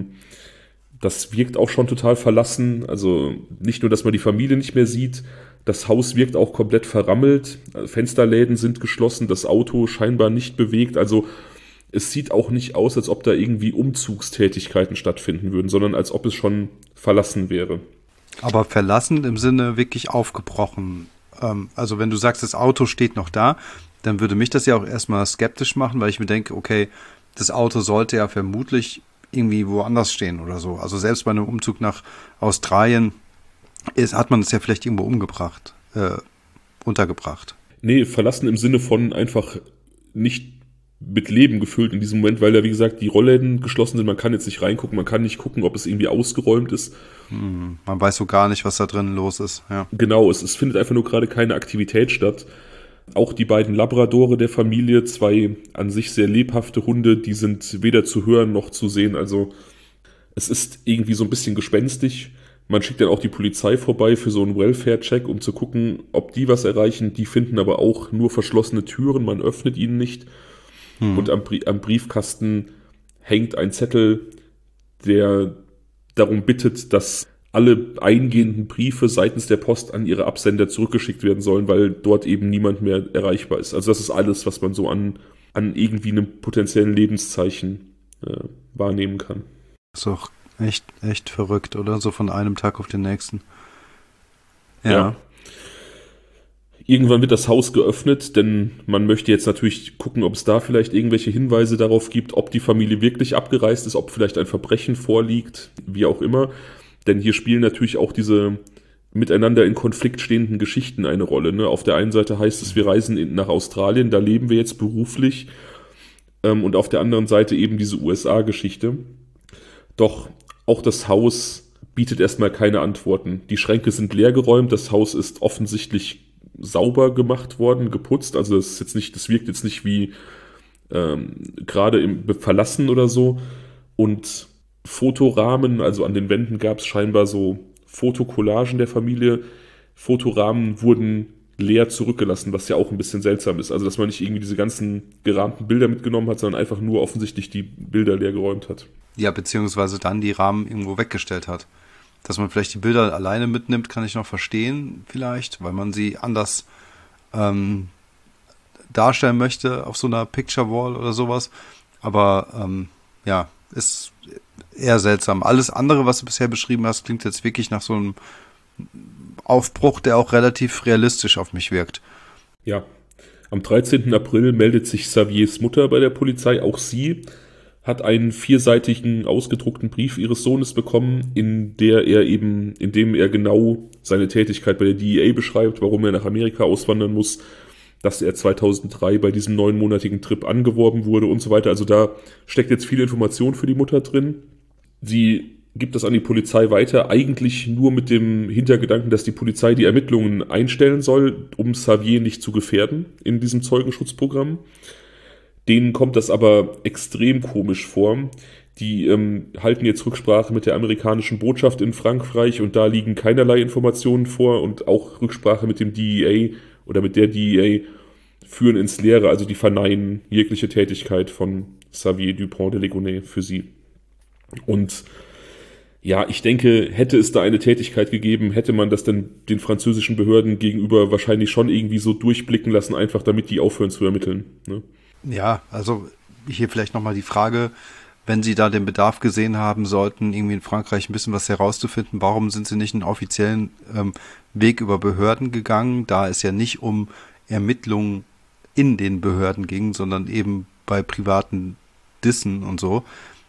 das wirkt auch schon total verlassen. Also nicht nur, dass man die Familie nicht mehr sieht, das Haus wirkt auch komplett verrammelt. Fensterläden sind geschlossen, das Auto scheinbar nicht bewegt. Also es sieht auch nicht aus, als ob da irgendwie Umzugstätigkeiten stattfinden würden, sondern als ob es schon verlassen wäre. Aber verlassen im Sinne wirklich aufgebrochen. Also wenn du sagst, das Auto steht noch da, dann würde mich das ja auch erstmal skeptisch machen, weil ich mir denke, okay, das Auto sollte ja vermutlich irgendwie woanders stehen oder so. Also selbst bei einem Umzug nach Australien hat man es ja vielleicht irgendwo untergebracht. Nee, verlassen im Sinne von einfach nicht mit Leben gefüllt in diesem Moment, weil ja, wie gesagt, die Rollläden geschlossen sind. Man kann jetzt nicht reingucken, man kann nicht gucken, ob es irgendwie ausgeräumt ist. Man weiß so gar nicht, was da drin los ist. Ja. Genau, es findet einfach nur gerade keine Aktivität statt. Auch die beiden Labradore der Familie, 2 an sich sehr lebhafte Hunde, die sind weder zu hören noch zu sehen. Also Es ist irgendwie so ein bisschen gespenstisch. Man schickt dann auch die Polizei vorbei für so einen Welfare-Check, um zu gucken, ob die was erreichen. Die finden aber auch nur verschlossene Türen, man öffnet ihnen nicht. Und am Briefkasten hängt ein Zettel, der darum bittet, dass alle eingehenden Briefe seitens der Post an ihre Absender zurückgeschickt werden sollen, weil dort eben niemand mehr erreichbar ist. Also das ist alles, was man so an irgendwie einem potenziellen Lebenszeichen wahrnehmen kann. Ist auch echt verrückt, oder? So von einem Tag auf den nächsten. Ja. Irgendwann wird das Haus geöffnet, denn man möchte jetzt natürlich gucken, ob es da vielleicht irgendwelche Hinweise darauf gibt, ob die Familie wirklich abgereist ist, ob vielleicht ein Verbrechen vorliegt, wie auch immer. Denn hier spielen natürlich auch diese miteinander in Konflikt stehenden Geschichten eine Rolle. Ne? Auf der einen Seite heißt es, wir reisen nach Australien, da leben wir jetzt beruflich. Und auf der anderen Seite eben diese USA-Geschichte. Doch auch das Haus bietet erstmal keine Antworten. Die Schränke sind leergeräumt, das Haus ist offensichtlich sauber gemacht worden, geputzt. Also das wirkt jetzt nicht wie gerade im Verlassen oder so. Und Fotorahmen, also an den Wänden gab es scheinbar so Fotokollagen der Familie. Fotorahmen wurden leer zurückgelassen, was ja auch ein bisschen seltsam ist. Also dass man nicht irgendwie diese ganzen gerahmten Bilder mitgenommen hat, sondern einfach nur offensichtlich die Bilder leer geräumt hat. Ja, beziehungsweise dann die Rahmen irgendwo weggestellt hat. Dass man vielleicht die Bilder alleine mitnimmt, kann ich noch verstehen vielleicht, weil man sie anders darstellen möchte auf so einer Picture Wall oder sowas. Aber ja, ist eher seltsam. Alles andere, was du bisher beschrieben hast, klingt jetzt wirklich nach so einem Aufbruch, der auch relativ realistisch auf mich wirkt. Ja, am 13. April meldet sich Xaviers Mutter bei der Polizei. Auch sie hat einen 4-seitigen ausgedruckten Brief ihres Sohnes bekommen, in dem er genau seine Tätigkeit bei der DEA beschreibt, warum er nach Amerika auswandern muss, dass er 2003 bei diesem 9-monatigen Trip angeworben wurde und so weiter. Also da steckt jetzt viel Information für die Mutter drin. Sie gibt das an die Polizei weiter, eigentlich nur mit dem Hintergedanken, dass die Polizei die Ermittlungen einstellen soll, um Xavier nicht zu gefährden in diesem Zeugenschutzprogramm. Denen kommt das aber extrem komisch vor. Die halten jetzt Rücksprache mit der amerikanischen Botschaft in Frankreich und da liegen keinerlei Informationen vor und auch Rücksprache mit dem DEA oder mit der DEA führen ins Leere, also die verneinen jegliche Tätigkeit von Xavier Dupont de Ligonnès für sie. Und ja, ich denke, hätte es da eine Tätigkeit gegeben, hätte man das dann den französischen Behörden gegenüber wahrscheinlich schon irgendwie so durchblicken lassen, einfach damit die aufhören zu ermitteln. Ne? Ja, also hier vielleicht nochmal die Frage, wenn Sie da den Bedarf gesehen haben sollten, irgendwie in Frankreich ein bisschen was herauszufinden, warum sind Sie nicht einen offiziellen Weg über Behörden gegangen, da es ja nicht um Ermittlungen in den Behörden ging, sondern eben bei privaten Dissen und so.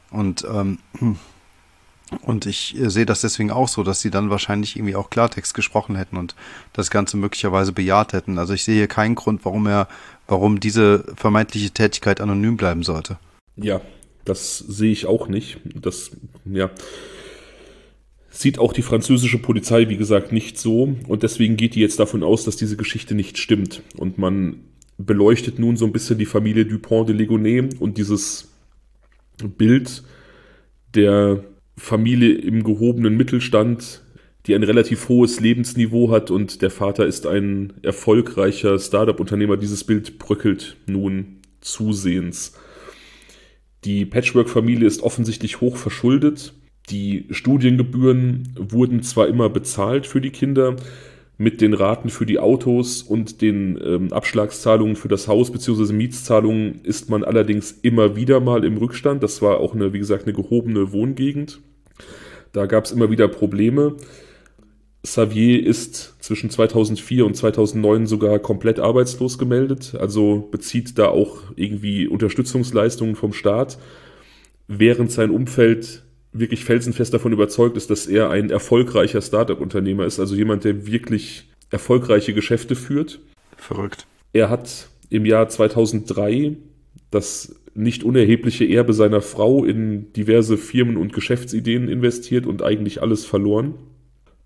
Und ich sehe das deswegen auch so, dass sie dann wahrscheinlich irgendwie auch Klartext gesprochen hätten und das Ganze möglicherweise bejaht hätten. Also ich sehe hier keinen Grund, warum diese vermeintliche Tätigkeit anonym bleiben sollte. Ja, das sehe ich auch nicht. Das, ja, sieht auch die französische Polizei, wie gesagt, nicht so. Und deswegen geht die jetzt davon aus, dass diese Geschichte nicht stimmt. Und man beleuchtet nun so ein bisschen die Familie Dupont de Ligonnès und dieses Bild der Familie im gehobenen Mittelstand, die ein relativ hohes Lebensniveau hat und der Vater ist ein erfolgreicher Startup-Unternehmer. Dieses Bild bröckelt nun zusehends. Die Patchwork-Familie ist offensichtlich hoch verschuldet. Die Studiengebühren wurden zwar immer bezahlt für die Kinder, mit den Raten für die Autos und den Abschlagszahlungen für das Haus bzw. Mietszahlungen ist man allerdings immer wieder mal im Rückstand. Das war auch wie gesagt, eine gehobene Wohngegend. Da gab es immer wieder Probleme. Xavier ist zwischen 2004 und 2009 sogar komplett arbeitslos gemeldet, also bezieht da auch irgendwie Unterstützungsleistungen vom Staat, während sein Umfeld wirklich felsenfest davon überzeugt ist, dass er ein erfolgreicher Startup-Unternehmer ist, also jemand, der wirklich erfolgreiche Geschäfte führt. Verrückt. Er hat im Jahr 2003 das nicht unerhebliche Erbe seiner Frau in diverse Firmen und Geschäftsideen investiert und eigentlich alles verloren.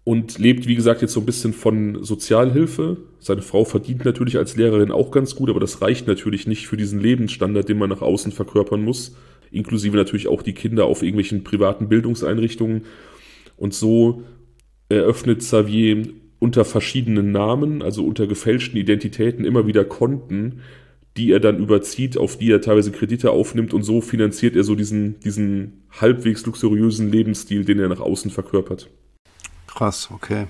und lebt, wie gesagt, jetzt so ein bisschen von Sozialhilfe. Seine Frau verdient natürlich als Lehrerin auch ganz gut, aber das reicht natürlich nicht für diesen Lebensstandard, den man nach außen verkörpern muss. Inklusive natürlich auch die Kinder auf irgendwelchen privaten Bildungseinrichtungen. Und so eröffnet Xavier unter verschiedenen Namen, also unter gefälschten Identitäten, immer wieder Konten, die er dann überzieht, auf die er teilweise Kredite aufnimmt, und so finanziert er so diesen halbwegs luxuriösen Lebensstil, den er nach außen verkörpert. Krass, okay.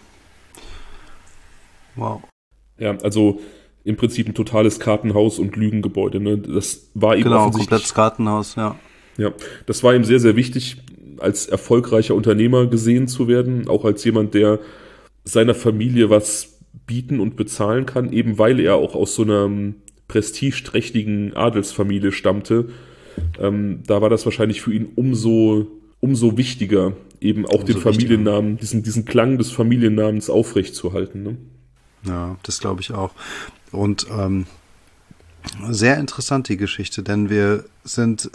Wow. Ja, also im Prinzip ein totales Kartenhaus und Lügengebäude. Ne? Das war ihm Genau, offensichtlich, komplettes Kartenhaus, ja. ja, das war ihm sehr, sehr wichtig, als erfolgreicher Unternehmer gesehen zu werden, auch als jemand, der seiner Familie was bieten und bezahlen kann, eben weil er auch aus so einer prestigeträchtigen Adelsfamilie stammte. Da war das wahrscheinlich für ihn umso wichtiger, eben auch den Familiennamen, diesen Klang des Familiennamens aufrechtzuerhalten. Ne? Ja, das glaube ich auch. Und sehr interessant die Geschichte, denn wir sind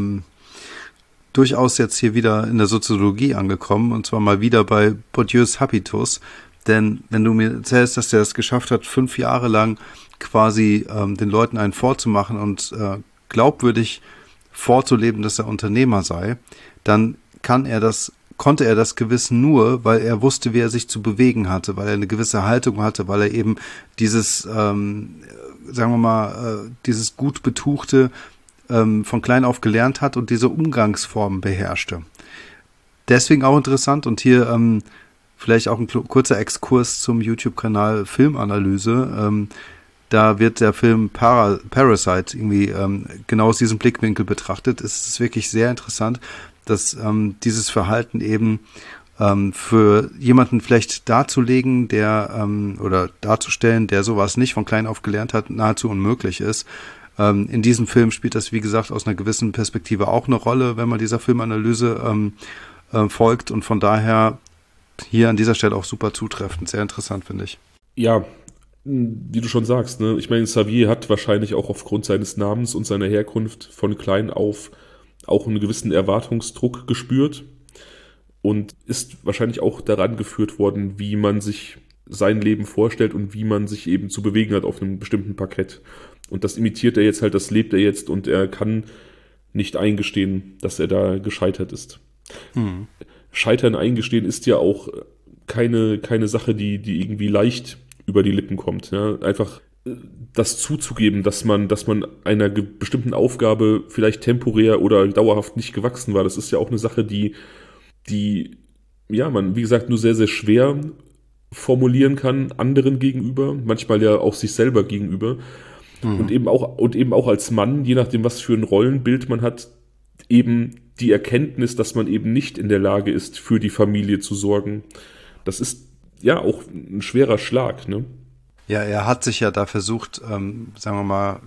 durchaus jetzt hier wieder in der Soziologie angekommen, und zwar mal wieder bei Bourdieus Habitus. Denn wenn du mir erzählst, dass der es geschafft hat, 5 Jahre lang quasi den Leuten einen vorzumachen und glaubwürdig vorzuleben, dass er Unternehmer sei, dann konnte er das gewiss nur, weil er wusste, wie er sich zu bewegen hatte, weil er eine gewisse Haltung hatte, weil er eben dieses, sagen wir mal, dieses gut betuchte von klein auf gelernt hat und diese Umgangsformen beherrschte. Deswegen auch interessant, und hier vielleicht auch ein kurzer Exkurs zum YouTube-Kanal Filmanalyse. Da wird der Film Parasite irgendwie genau aus diesem Blickwinkel betrachtet. Es ist wirklich sehr interessant, dass dieses Verhalten eben für jemanden vielleicht darzulegen, oder darzustellen, der sowas nicht von klein auf gelernt hat, nahezu unmöglich ist. In diesem Film spielt das, wie gesagt, aus einer gewissen Perspektive auch eine Rolle, wenn man dieser Filmanalyse folgt, und von daher hier an dieser Stelle auch super zutreffend. Sehr interessant, finde ich. Ja, wie du schon sagst, ne? Ich meine, Xavier hat wahrscheinlich auch aufgrund seines Namens und seiner Herkunft von klein auf auch einen gewissen Erwartungsdruck gespürt und ist wahrscheinlich auch daran geführt worden, wie man sich sein Leben vorstellt und wie man sich eben zu bewegen hat auf einem bestimmten Parkett. Und das imitiert er jetzt halt, das lebt er jetzt, und er kann nicht eingestehen, dass er da gescheitert ist. Scheitern eingestehen ist ja auch keine Sache, die irgendwie leicht über die Lippen kommt. Ja? Einfach das zuzugeben, dass man einer bestimmten Aufgabe vielleicht temporär oder dauerhaft nicht gewachsen war, das ist ja auch eine Sache, die ja, man, wie gesagt, nur sehr, sehr schwer formulieren kann anderen gegenüber, manchmal ja auch sich selber gegenüber. Und eben auch als Mann, je nachdem, was für ein Rollenbild man hat, eben die Erkenntnis, dass man eben nicht in der Lage ist, für die Familie zu sorgen. Das ist ja auch ein schwerer Schlag, ne? Ja, er hat sich ja da versucht, sagen wir mal,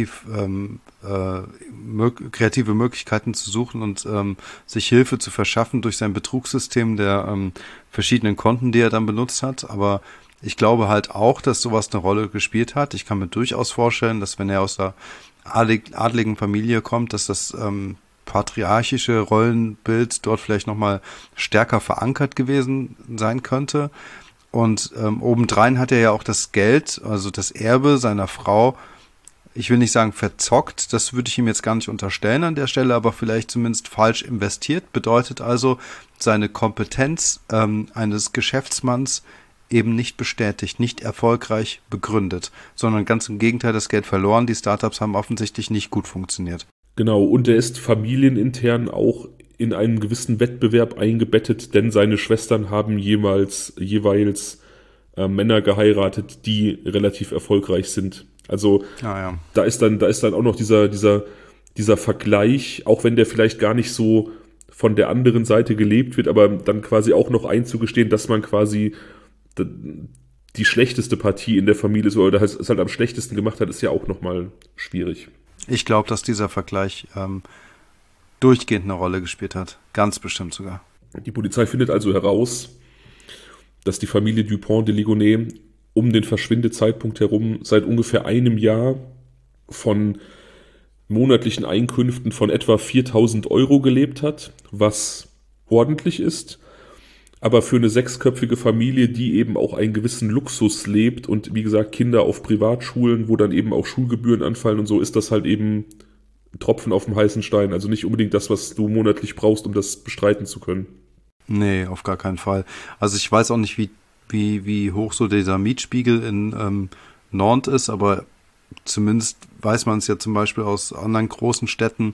kreative Möglichkeiten zu suchen und sich Hilfe zu verschaffen durch sein Betrugssystem der verschiedenen Konten, die er dann benutzt hat. Aber ich glaube halt auch, dass sowas eine Rolle gespielt hat. Ich kann mir durchaus vorstellen, dass wenn er aus der adligen Familie kommt, dass das patriarchische Rollenbild dort vielleicht nochmal stärker verankert gewesen sein könnte. Und obendrein hat er ja auch das Geld, also das Erbe seiner Frau, ich will nicht sagen verzockt, das würde ich ihm jetzt gar nicht unterstellen an der Stelle, aber vielleicht zumindest falsch investiert. Bedeutet also, seine Kompetenz eines Geschäftsmanns eben nicht bestätigt, nicht erfolgreich begründet, sondern ganz im Gegenteil, das Geld verloren. Die Startups haben offensichtlich nicht gut funktioniert. Genau, und er ist familienintern auch in einen gewissen Wettbewerb eingebettet, denn seine Schwestern haben jeweils Männer geheiratet, die relativ erfolgreich sind. Also da ist dann auch noch dieser Vergleich, auch wenn der vielleicht gar nicht so von der anderen Seite gelebt wird, aber dann quasi auch noch einzugestehen, dass man quasi die schlechteste Partie in der Familie ist oder es halt am schlechtesten gemacht hat, ist ja auch nochmal schwierig. Ich glaube, dass dieser Vergleich durchgehend eine Rolle gespielt hat. Ganz bestimmt sogar. Die Polizei findet also heraus, dass die Familie Dupont de Ligonnès um den Verschwindezeitpunkt herum seit ungefähr einem Jahr von monatlichen Einkünften von etwa 4.000 € gelebt hat, was ordentlich ist. Aber für eine sechsköpfige Familie, die eben auch einen gewissen Luxus lebt und wie gesagt Kinder auf Privatschulen, wo dann eben auch Schulgebühren anfallen und so, ist das halt eben ein Tropfen auf dem heißen Stein. Also nicht unbedingt das, was du monatlich brauchst, um das bestreiten zu können. Nee, auf gar keinen Fall. Also ich weiß auch nicht, wie hoch so dieser Mietspiegel in Nantes ist, aber zumindest weiß man es ja zum Beispiel aus anderen großen Städten,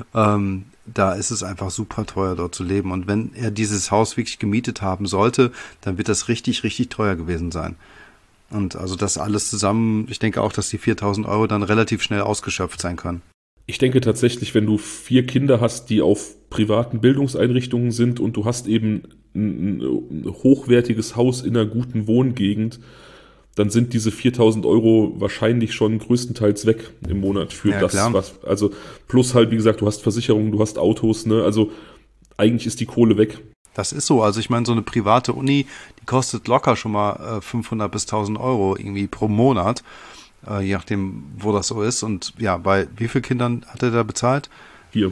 da ist es einfach super teuer, dort zu leben. Und wenn er dieses Haus wirklich gemietet haben sollte, dann wird das richtig, richtig teuer gewesen sein. Und also das alles zusammen, ich denke auch, dass die 4.000 Euro dann relativ schnell ausgeschöpft sein können. Ich denke tatsächlich, wenn du 4 Kinder hast, die auf privaten Bildungseinrichtungen sind und du hast eben ein hochwertiges Haus in einer guten Wohngegend, dann sind diese 4.000 Euro wahrscheinlich schon größtenteils weg im Monat für Ja, das, klar. was, also plus halt, wie gesagt, du hast Versicherungen, du hast Autos, ne, also eigentlich ist die Kohle weg. Das ist so. Also ich meine, so eine private Uni, die kostet locker schon mal 500 bis 1.000 Euro irgendwie pro Monat, je nachdem, wo das so ist. Und ja, bei wie vielen Kindern hat er da bezahlt? Hier.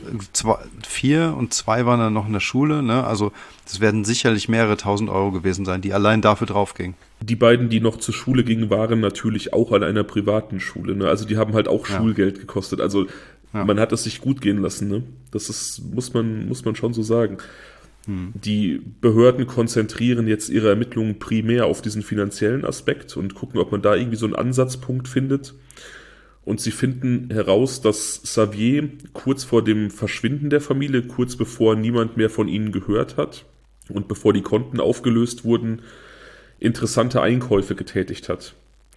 4 und 2 waren dann noch in der Schule. Ne? Also das werden sicherlich mehrere 1.000 Euro gewesen sein, die allein dafür draufgingen. Die beiden, die noch zur Schule gingen, waren natürlich auch an einer privaten Schule, ne, also die haben halt auch Ja. Schulgeld gekostet, also Ja. man hat es sich gut gehen lassen, ne, das ist, muss man schon so sagen. Die Behörden konzentrieren jetzt ihre Ermittlungen primär auf diesen finanziellen Aspekt und gucken, ob man da irgendwie so einen Ansatzpunkt findet. Und sie finden heraus, dass Xavier kurz vor dem Verschwinden der Familie, kurz bevor niemand mehr von ihnen gehört hat und bevor die Konten aufgelöst wurden, interessante Einkäufe getätigt hat.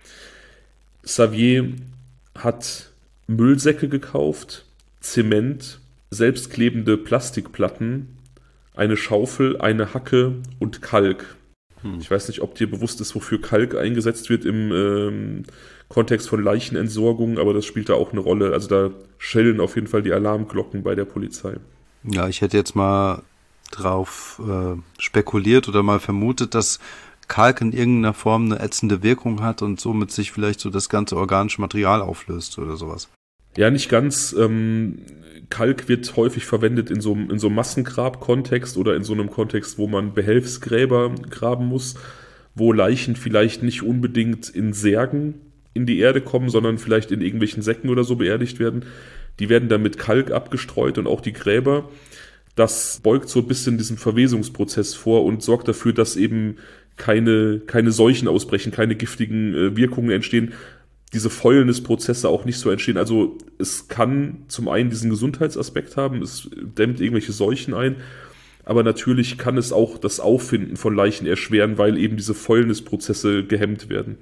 Xavier hat Müllsäcke gekauft, Zement, selbstklebende Plastikplatten, eine Schaufel, eine Hacke und Kalk. Ich weiß nicht, ob dir bewusst ist, wofür Kalk eingesetzt wird im Kontext von Leichenentsorgung, aber das spielt da auch eine Rolle. Also da schellen auf jeden Fall die Alarmglocken bei der Polizei. Ja, ich hätte jetzt mal drauf spekuliert oder mal vermutet, dass Kalk in irgendeiner Form eine ätzende Wirkung hat und somit sich vielleicht so das ganze organische Material auflöst oder sowas. Ja, nicht ganz. Kalk wird häufig verwendet in so einem Massengrab-Kontext oder in so einem Kontext, wo man Behelfsgräber graben muss, wo Leichen vielleicht nicht unbedingt in Särgen in die Erde kommen, sondern vielleicht in irgendwelchen Säcken oder so beerdigt werden. Die werden dann mit Kalk abgestreut und auch die Gräber. Das beugt so ein bisschen diesem Verwesungsprozess vor und sorgt dafür, dass eben keine Seuchen ausbrechen, keine giftigen Wirkungen entstehen, diese Fäulnisprozesse auch nicht so entstehen. Also es kann zum einen diesen Gesundheitsaspekt haben, es dämmt irgendwelche Seuchen ein, aber natürlich kann es auch das Auffinden von Leichen erschweren, weil eben diese Fäulnisprozesse gehemmt werden.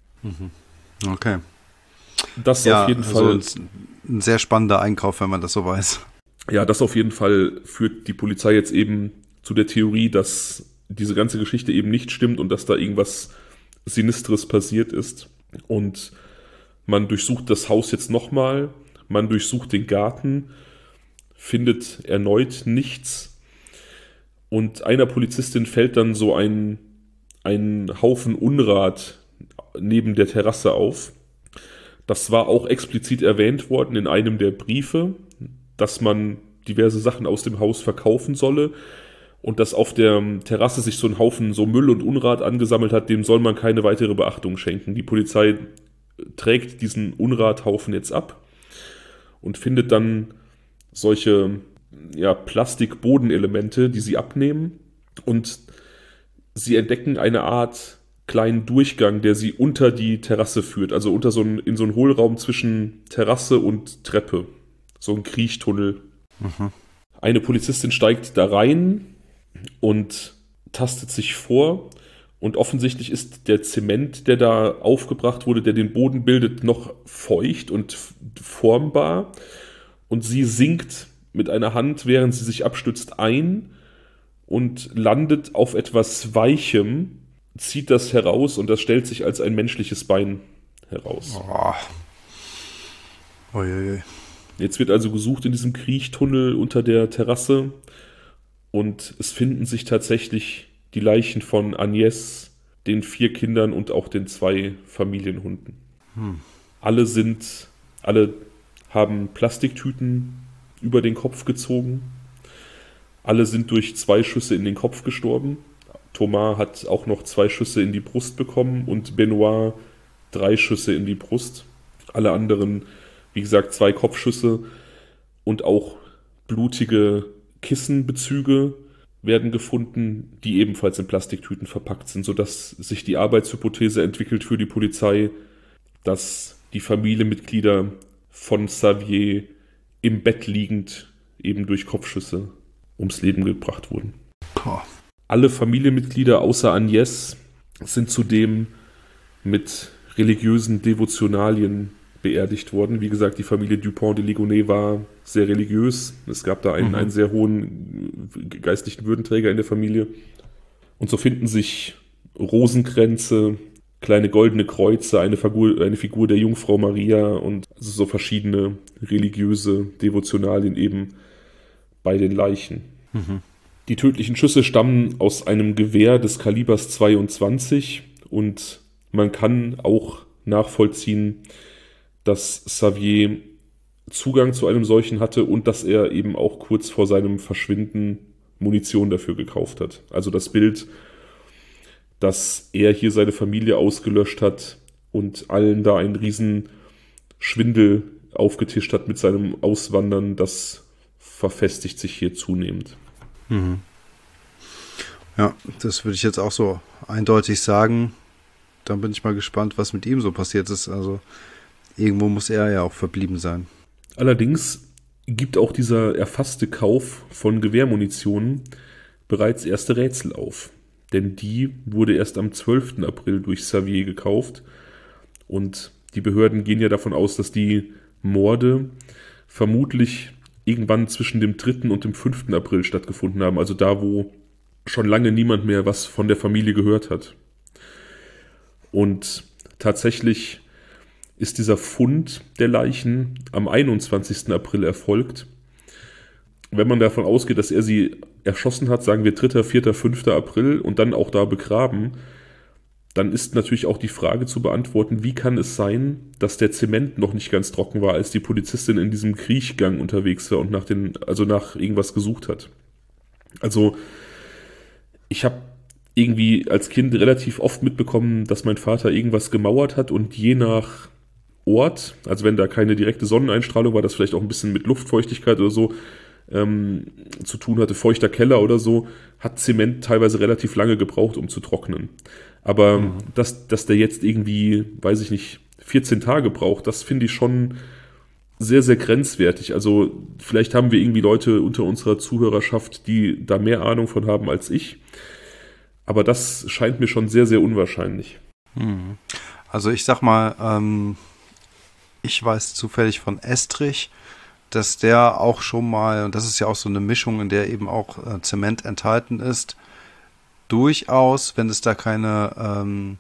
Okay. Das Ja, auf jeden also Fall. ein sehr spannender Einkauf, wenn man das so weiß. Ja, das auf jeden Fall führt die Polizei jetzt eben zu der Theorie, dass diese ganze Geschichte eben nicht stimmt und dass da irgendwas Sinistres passiert ist. Und man durchsucht das Haus jetzt nochmal, man durchsucht den Garten, findet erneut nichts. Und einer Polizistin fällt dann so ein Haufen Unrat neben der Terrasse auf. Das war auch explizit erwähnt worden in einem der Briefe, dass man diverse Sachen aus dem Haus verkaufen solle und dass auf der Terrasse sich so ein Haufen so Müll und Unrat angesammelt hat, dem soll man keine weitere Beachtung schenken. Die Polizei trägt diesen Unrathaufen jetzt ab und findet dann solche Plastikbodenelemente, die sie abnehmen, und sie entdecken eine Art kleinen Durchgang, der sie unter die Terrasse führt, also in so einen Hohlraum zwischen Terrasse und Treppe, so ein Kriechtunnel. Eine Polizistin steigt da rein und tastet sich vor. Und offensichtlich ist der Zement, der da aufgebracht wurde, der den Boden bildet, noch feucht und formbar. Und sie sinkt mit einer Hand, während sie sich abstützt, ein und landet auf etwas Weichem, zieht das heraus und das stellt sich als ein menschliches Bein heraus. Oh. Uiuiui. Jetzt wird also gesucht in diesem Kriechtunnel unter der Terrasse und es finden sich tatsächlich die Leichen von Agnès, den 4 Kindern und auch den 2 Familienhunden. Alle haben Plastiktüten über den Kopf gezogen. Alle sind durch 2 Schüsse in den Kopf gestorben. Thomas hat auch noch 2 Schüsse in die Brust bekommen und Benoit 3 Schüsse in die Brust. Alle anderen, wie gesagt, 2 Kopfschüsse und auch blutige Kissenbezüge werden gefunden, die ebenfalls in Plastiktüten verpackt sind, sodass sich die Arbeitshypothese entwickelt für die Polizei, dass die Familienmitglieder von Xavier im Bett liegend eben durch Kopfschüsse ums Leben gebracht wurden. Boah. Alle Familienmitglieder außer Agnès sind zudem mit religiösen Devotionalien beerdigt worden. Wie gesagt, die Familie Dupont de Ligonnès war sehr religiös. Es gab da einen sehr hohen geistlichen Würdenträger in der Familie. Und so finden sich Rosenkränze, kleine goldene Kreuze, eine Figur der Jungfrau Maria und also so verschiedene religiöse Devotionalien eben bei den Leichen. Die tödlichen Schüsse stammen aus einem Gewehr des Kalibers 22 und man kann auch nachvollziehen, dass Xavier Zugang zu einem solchen hatte und dass er eben auch kurz vor seinem Verschwinden Munition dafür gekauft hat. Also das Bild, dass er hier seine Familie ausgelöscht hat und allen da einen riesen Schwindel aufgetischt hat mit seinem Auswandern, das verfestigt sich hier zunehmend. Ja, das würde ich jetzt auch so eindeutig sagen. Dann bin ich mal gespannt, was mit ihm so passiert ist. Also irgendwo muss er ja auch verblieben sein. Allerdings gibt auch dieser erfasste Kauf von Gewehrmunition bereits erste Rätsel auf. Denn die wurde erst am 12. April durch Xavier gekauft. Und die Behörden gehen ja davon aus, dass die Morde vermutlich irgendwann zwischen dem 3. und dem 5. April stattgefunden haben. Also da, wo schon lange niemand mehr was von der Familie gehört hat. Und tatsächlich ist dieser Fund der Leichen am 21. April erfolgt. Wenn man davon ausgeht, dass er sie erschossen hat, sagen wir 3., 4., 5. April und dann auch da begraben, dann ist natürlich auch die Frage zu beantworten, wie kann es sein, dass der Zement noch nicht ganz trocken war, als die Polizistin in diesem Kriechgang unterwegs war und nach irgendwas gesucht hat. Also ich habe irgendwie als Kind relativ oft mitbekommen, dass mein Vater irgendwas gemauert hat und je nach Ort, also wenn da keine direkte Sonneneinstrahlung war, das vielleicht auch ein bisschen mit Luftfeuchtigkeit oder so zu tun hatte, feuchter Keller oder so, hat Zement teilweise relativ lange gebraucht, um zu trocknen. Aber dass der jetzt irgendwie, weiß ich nicht, 14 Tage braucht, das finde ich schon sehr, sehr grenzwertig. Also vielleicht haben wir irgendwie Leute unter unserer Zuhörerschaft, die da mehr Ahnung von haben als ich. Aber das scheint mir schon sehr, sehr unwahrscheinlich. Also ich sag mal, ich weiß zufällig von Estrich, dass der auch schon mal, und das ist ja auch so eine Mischung, in der eben auch Zement enthalten ist, durchaus, wenn es da keine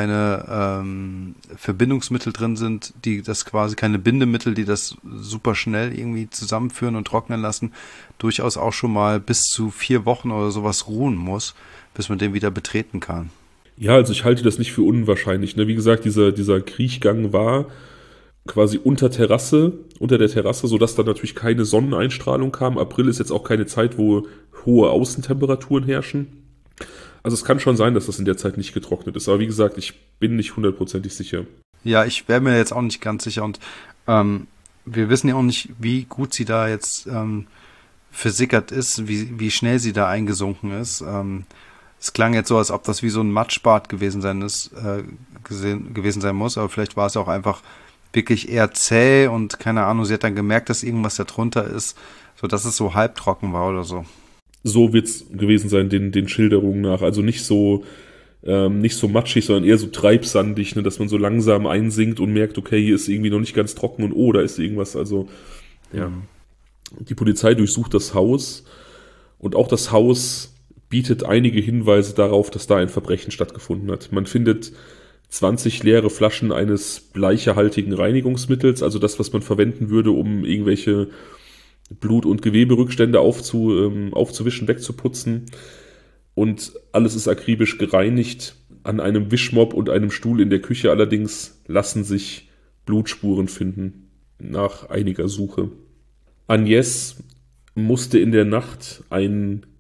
Verbindungsmittel drin sind, die das quasi, keine Bindemittel, die das super schnell irgendwie zusammenführen und trocknen lassen, durchaus auch schon mal bis zu 4 Wochen oder sowas ruhen muss, bis man den wieder betreten kann. Ja, also ich halte das nicht für unwahrscheinlich. Ne? Wie gesagt, dieser Kriechgang war quasi unter der Terrasse, sodass da natürlich keine Sonneneinstrahlung kam. April ist jetzt auch keine Zeit, wo hohe Außentemperaturen herrschen. Also es kann schon sein, dass das in der Zeit nicht getrocknet ist. Aber wie gesagt, ich bin nicht 100% sicher. Ja, ich wäre mir jetzt auch nicht ganz sicher. Und wir wissen ja auch nicht, wie gut sie da jetzt versickert ist, wie schnell sie da eingesunken ist. Es klang jetzt so, als ob das wie so ein Matschbad gewesen sein muss. Aber vielleicht war es auch einfach wirklich eher zäh und keine Ahnung, sie hat dann gemerkt, dass irgendwas da drunter ist, sodass es so halbtrocken war oder so. So wird es gewesen sein, den Schilderungen nach. Also nicht so matschig, sondern eher so treibsandig, ne, dass man so langsam einsinkt und merkt, okay, hier ist irgendwie noch nicht ganz trocken und da ist irgendwas. Also, ja. Die Polizei durchsucht das Haus und auch das Haus bietet einige Hinweise darauf, dass da ein Verbrechen stattgefunden hat. Man findet 20 leere Flaschen eines bleichehaltigen Reinigungsmittels, also das, was man verwenden würde, um irgendwelche Blut- und Geweberückstände aufzuwischen, wegzuputzen. Und alles ist akribisch gereinigt. An einem Wischmopp und einem Stuhl in der Küche allerdings lassen sich Blutspuren finden, nach einiger Suche. Agnès musste in der Nacht ein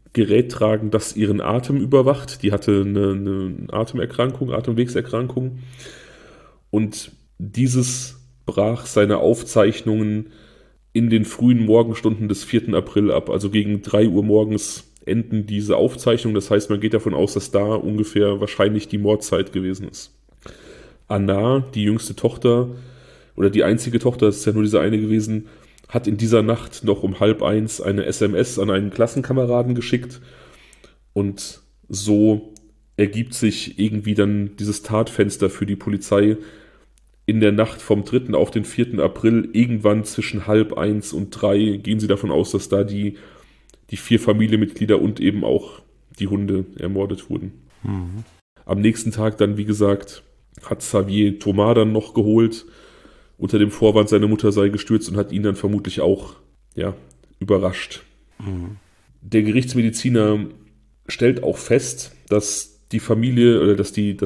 Gerät tragen, das ihren Atem überwacht. Die hatte eine Atemerkrankung, Atemwegserkrankung. Und dieses brach seine Aufzeichnungen in den frühen Morgenstunden des 4. April ab. Also gegen 3 Uhr morgens enden diese Aufzeichnungen. Das heißt, man geht davon aus, dass da ungefähr wahrscheinlich die Mordzeit gewesen ist. Anna, die jüngste Tochter oder die einzige Tochter, das ist ja nur diese eine gewesen, hat in dieser Nacht noch um 12:30 eine SMS an einen Klassenkameraden geschickt. Und so ergibt sich irgendwie dann dieses Tatfenster für die Polizei. In der Nacht vom 3. auf den 4. April, irgendwann zwischen 12:30 und 3, gehen sie davon aus, dass da die 4 Familienmitglieder und eben auch die Hunde ermordet wurden. Mhm. Am nächsten Tag dann, wie gesagt, hat Xavier Thomas dann noch geholt, unter dem Vorwand, seine Mutter sei gestürzt, und hat ihn dann vermutlich auch, überrascht. Mhm. Der Gerichtsmediziner stellt auch fest, dass die Familie oder dass die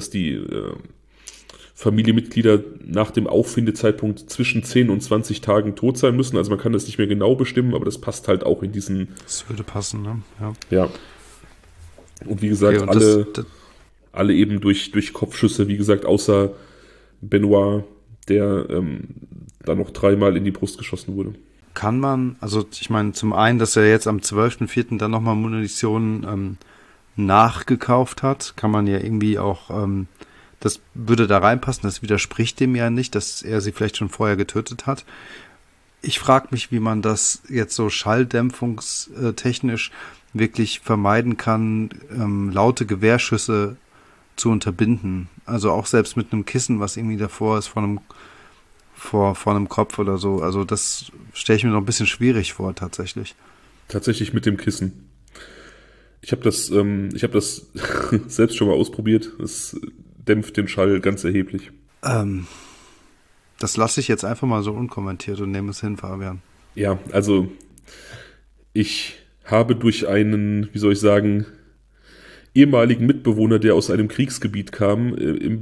Familienmitglieder nach dem Auffindezeitpunkt zwischen 10 und 20 Tagen tot sein müssen. Also man kann das nicht mehr genau bestimmen, aber das passt halt auch in diesen... Das würde passen, ne? Ja. Und wie gesagt, okay, alle eben durch Kopfschüsse, wie gesagt, außer Benoit, der da noch 3-mal in die Brust geschossen wurde. Kann man, also ich meine, zum einen, dass er jetzt am 12.04. dann nochmal Munition nachgekauft hat, kann man ja irgendwie auch... das würde da reinpassen, das widerspricht dem ja nicht, dass er sie vielleicht schon vorher getötet hat. Ich frage mich, wie man das jetzt so schalldämpfungstechnisch wirklich vermeiden kann, laute Gewehrschüsse zu unterbinden. Also auch selbst mit einem Kissen, was irgendwie davor ist, vor einem Kopf oder so. Also das stelle ich mir noch ein bisschen schwierig vor, tatsächlich. Tatsächlich mit dem Kissen. Ich habe das selbst schon mal ausprobiert. Es dämpft den Schall ganz erheblich. Das lasse ich jetzt einfach mal so unkommentiert und nehme es hin, Fabian. Ja, also ich habe durch einen, wie soll ich sagen, ehemaligen Mitbewohner, der aus einem Kriegsgebiet kam, im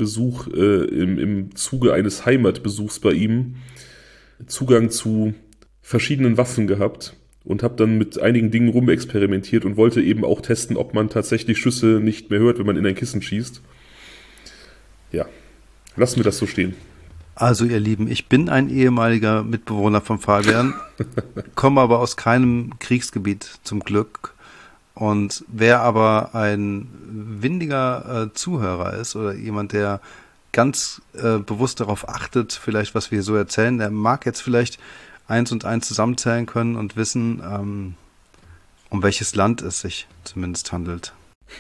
Zuge eines Heimatbesuchs bei ihm Zugang zu verschiedenen Waffen gehabt und habe dann mit einigen Dingen rumexperimentiert und wollte eben auch testen, ob man tatsächlich Schüsse nicht mehr hört, wenn man in ein Kissen schießt. Ja, lassen wir das so stehen. Also ihr Lieben, ich bin ein ehemaliger Mitbewohner von Fabian, komme aber aus keinem Kriegsgebiet zum Glück. Und wer aber ein windiger Zuhörer ist oder jemand, der ganz bewusst darauf achtet, vielleicht was wir so erzählen, der mag jetzt vielleicht 1 und 1 zusammenzählen können und wissen, um welches Land es sich zumindest handelt.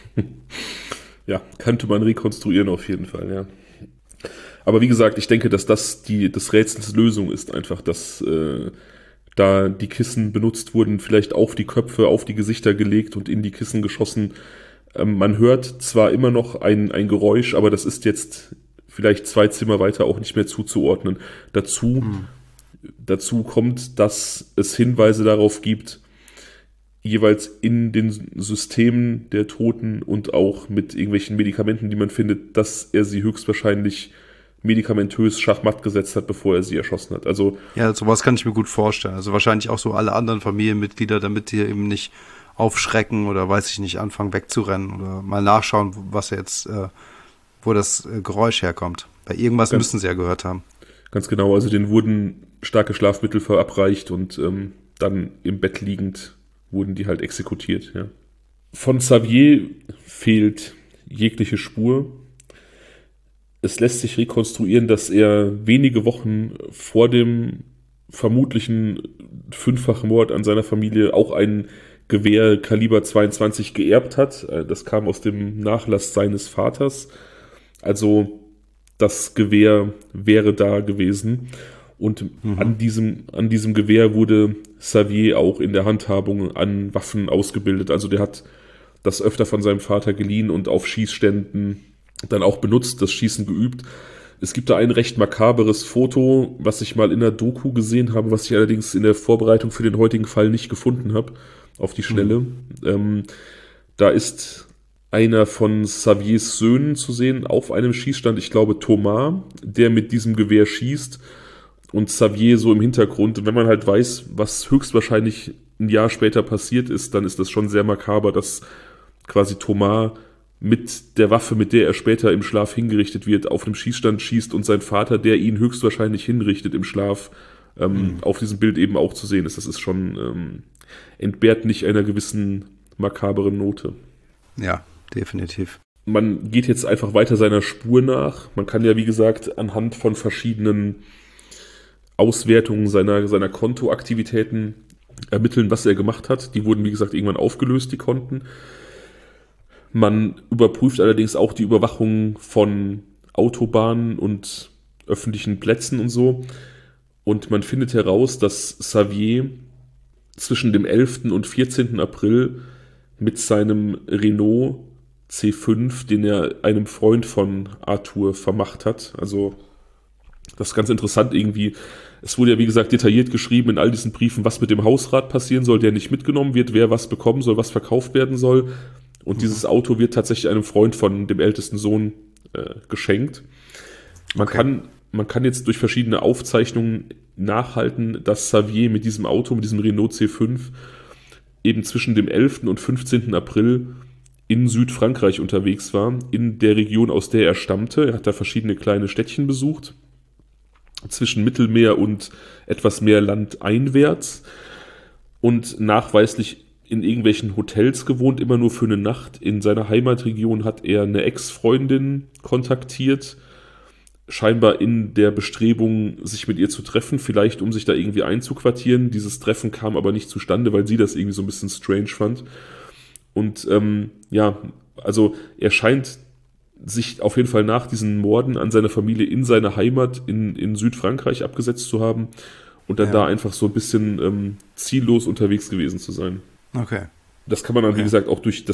Ja, könnte man rekonstruieren auf jeden Fall, ja. Aber wie gesagt, ich denke, dass das des Rätsels Lösung ist, einfach, dass da die Kissen benutzt wurden, vielleicht auf die Köpfe, auf die Gesichter gelegt und in die Kissen geschossen. Man hört zwar immer noch ein Geräusch, aber das ist jetzt vielleicht 2 Zimmer weiter auch nicht mehr zuzuordnen. Dazu kommt, dass es Hinweise darauf gibt, jeweils in den Systemen der Toten und auch mit irgendwelchen Medikamenten, die man findet, dass er sie höchstwahrscheinlich medikamentös schachmatt gesetzt hat, bevor er sie erschossen hat. Also ja, sowas kann ich mir gut vorstellen. Also wahrscheinlich auch so alle anderen Familienmitglieder, damit die eben nicht aufschrecken oder weiß ich nicht, anfangen wegzurennen oder mal nachschauen, was jetzt, wo das Geräusch herkommt. Bei irgendwas müssen sie ja gehört haben. Ganz genau, also denen wurden starke Schlafmittel verabreicht und dann im Bett liegend wurden die halt exekutiert. Ja. Von Xavier fehlt jegliche Spur. Es lässt sich rekonstruieren, dass er wenige Wochen vor dem vermutlichen 5-fachen Mord an seiner Familie auch ein Gewehr Kaliber 22 geerbt hat. Das kam aus dem Nachlass seines Vaters. Also das Gewehr wäre da gewesen. Und an diesem Gewehr wurde Xavier auch in der Handhabung an Waffen ausgebildet. Also der hat das öfter von seinem Vater geliehen und auf Schießständen dann auch benutzt, das Schießen geübt. Es gibt da ein recht makaberes Foto, was ich mal in der Doku gesehen habe, was ich allerdings in der Vorbereitung für den heutigen Fall nicht gefunden habe, auf die Schnelle. Da ist einer von Xaviers Söhnen zu sehen auf einem Schießstand, ich glaube Thomas, der mit diesem Gewehr schießt und Xavier so im Hintergrund. Und wenn man halt weiß, was höchstwahrscheinlich ein Jahr später passiert ist, dann ist das schon sehr makaber, dass quasi Thomas mit der Waffe, mit der er später im Schlaf hingerichtet wird, auf einem Schießstand schießt und sein Vater, der ihn höchstwahrscheinlich hinrichtet im Schlaf, auf diesem Bild eben auch zu sehen ist. Das ist schon, entbehrt nicht einer gewissen makaberen Note. Ja, definitiv. Man geht jetzt einfach weiter seiner Spur nach. Man kann ja, wie gesagt, anhand von verschiedenen Auswertungen seiner Kontoaktivitäten ermitteln, was er gemacht hat. Die wurden, wie gesagt, irgendwann aufgelöst, die Konten. Man überprüft allerdings auch die Überwachung von Autobahnen und öffentlichen Plätzen und so. Und man findet heraus, dass Xavier zwischen dem 11. und 14. April mit seinem Renault C5, den er einem Freund von Arthur vermacht hat. Also das ist ganz interessant irgendwie. Es wurde ja, wie gesagt, detailliert geschrieben in all diesen Briefen, was mit dem Hausrat passieren soll, der nicht mitgenommen wird, wer was bekommen soll, was verkauft werden soll. Und dieses Auto wird tatsächlich einem Freund von dem ältesten Sohn geschenkt. Man kann jetzt durch verschiedene Aufzeichnungen nachhalten, dass Xavier mit diesem Auto, mit diesem Renault C5, eben zwischen dem 11. und 15. April in Südfrankreich unterwegs war, in der Region, aus der er stammte. Er hat da verschiedene kleine Städtchen besucht, zwischen Mittelmeer und etwas mehr landeinwärts und nachweislich in irgendwelchen Hotels gewohnt, immer nur für eine Nacht. In seiner Heimatregion hat er eine Ex-Freundin kontaktiert, scheinbar in der Bestrebung, sich mit ihr zu treffen, vielleicht um sich da irgendwie einzuquartieren. Dieses Treffen kam aber nicht zustande, weil sie das irgendwie so ein bisschen strange fand. Und ja, also er scheint sich auf jeden Fall nach diesen Morden an seiner Familie in seiner Heimat in Südfrankreich abgesetzt zu haben und dann da einfach so ein bisschen ziellos unterwegs gewesen zu sein. Okay. Das kann man dann, wie gesagt,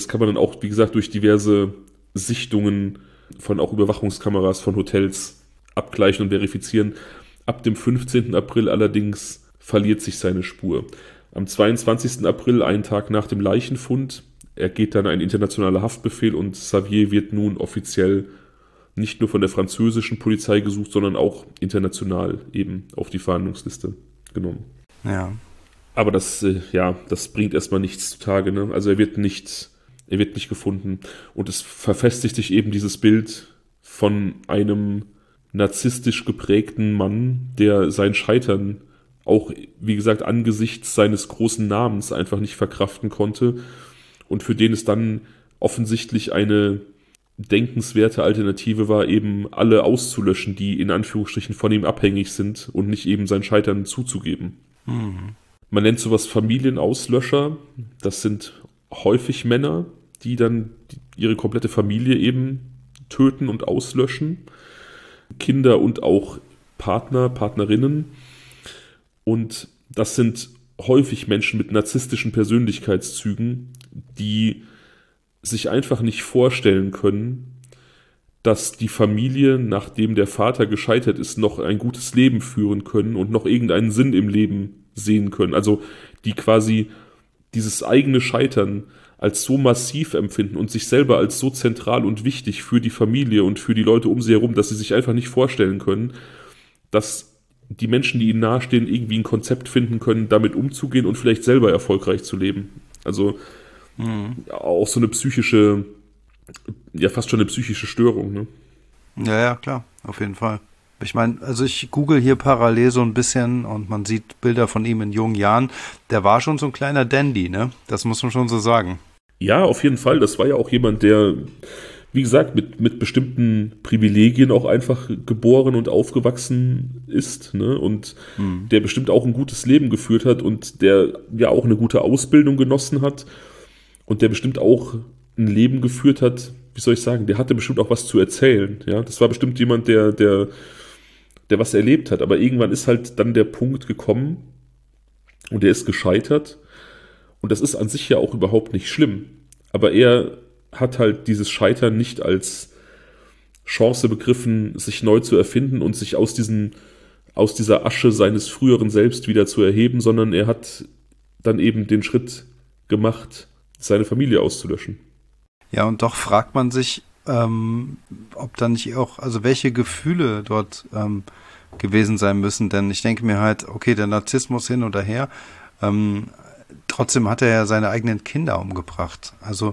durch diverse Sichtungen von auch Überwachungskameras von Hotels abgleichen und verifizieren. Ab dem 15. April allerdings verliert sich seine Spur. Am 22. April, einen Tag nach dem Leichenfund, ergeht dann ein internationaler Haftbefehl und Xavier wird nun offiziell nicht nur von der französischen Polizei gesucht, sondern auch international eben auf die Fahndungsliste genommen. Ja. Aber das bringt erstmal nichts zutage, ne? Also er wird nicht gefunden. Und es verfestigt sich eben dieses Bild von einem narzisstisch geprägten Mann, der sein Scheitern auch, wie gesagt, angesichts seines großen Namens einfach nicht verkraften konnte und für den es dann offensichtlich eine denkenswerte Alternative war, eben alle auszulöschen, die in Anführungsstrichen von ihm abhängig sind und nicht eben sein Scheitern zuzugeben. Mhm. Man nennt sowas Familienauslöscher. Das sind häufig Männer, die dann ihre komplette Familie eben töten und auslöschen. Kinder und auch Partner, Partnerinnen. Und das sind häufig Menschen mit narzisstischen Persönlichkeitszügen, die sich einfach nicht vorstellen können, dass die Familie, nachdem der Vater gescheitert ist, noch ein gutes Leben führen können und noch irgendeinen Sinn im Leben sehen können. Also die quasi dieses eigene Scheitern als so massiv empfinden und sich selber als so zentral und wichtig für die Familie und für die Leute um sie herum, dass sie sich einfach nicht vorstellen können, dass die Menschen, die ihnen nahestehen, irgendwie ein Konzept finden können, damit umzugehen und vielleicht selber erfolgreich zu leben. Also auch so eine psychische, ja fast schon eine psychische Störung, ne? Ja, klar, auf jeden Fall. Ich meine, also ich google hier parallel so ein bisschen und man sieht Bilder von ihm in jungen Jahren. Der war schon so ein kleiner Dandy, ne? Das muss man schon so sagen. Ja, auf jeden Fall. Das war ja auch jemand, der, wie gesagt, mit bestimmten Privilegien auch einfach geboren und aufgewachsen ist, ne? Und der bestimmt auch ein gutes Leben geführt hat und der ja auch eine gute Ausbildung genossen hat und der bestimmt auch ein Leben geführt hat, wie soll ich sagen, der hatte bestimmt auch was zu erzählen, ja? Das war bestimmt jemand, der was erlebt hat, aber irgendwann ist halt dann der Punkt gekommen und er ist gescheitert und das ist an sich ja auch überhaupt nicht schlimm, aber er hat halt dieses Scheitern nicht als Chance begriffen, sich neu zu erfinden und sich aus dieser Asche seines früheren Selbst wieder zu erheben, sondern er hat dann eben den Schritt gemacht, seine Familie auszulöschen. Ja, und doch fragt man sich, ob da nicht auch, also welche Gefühle dort gewesen sein müssen, denn ich denke mir halt, okay, der Narzissmus hin oder her, trotzdem hat er ja seine eigenen Kinder umgebracht. Also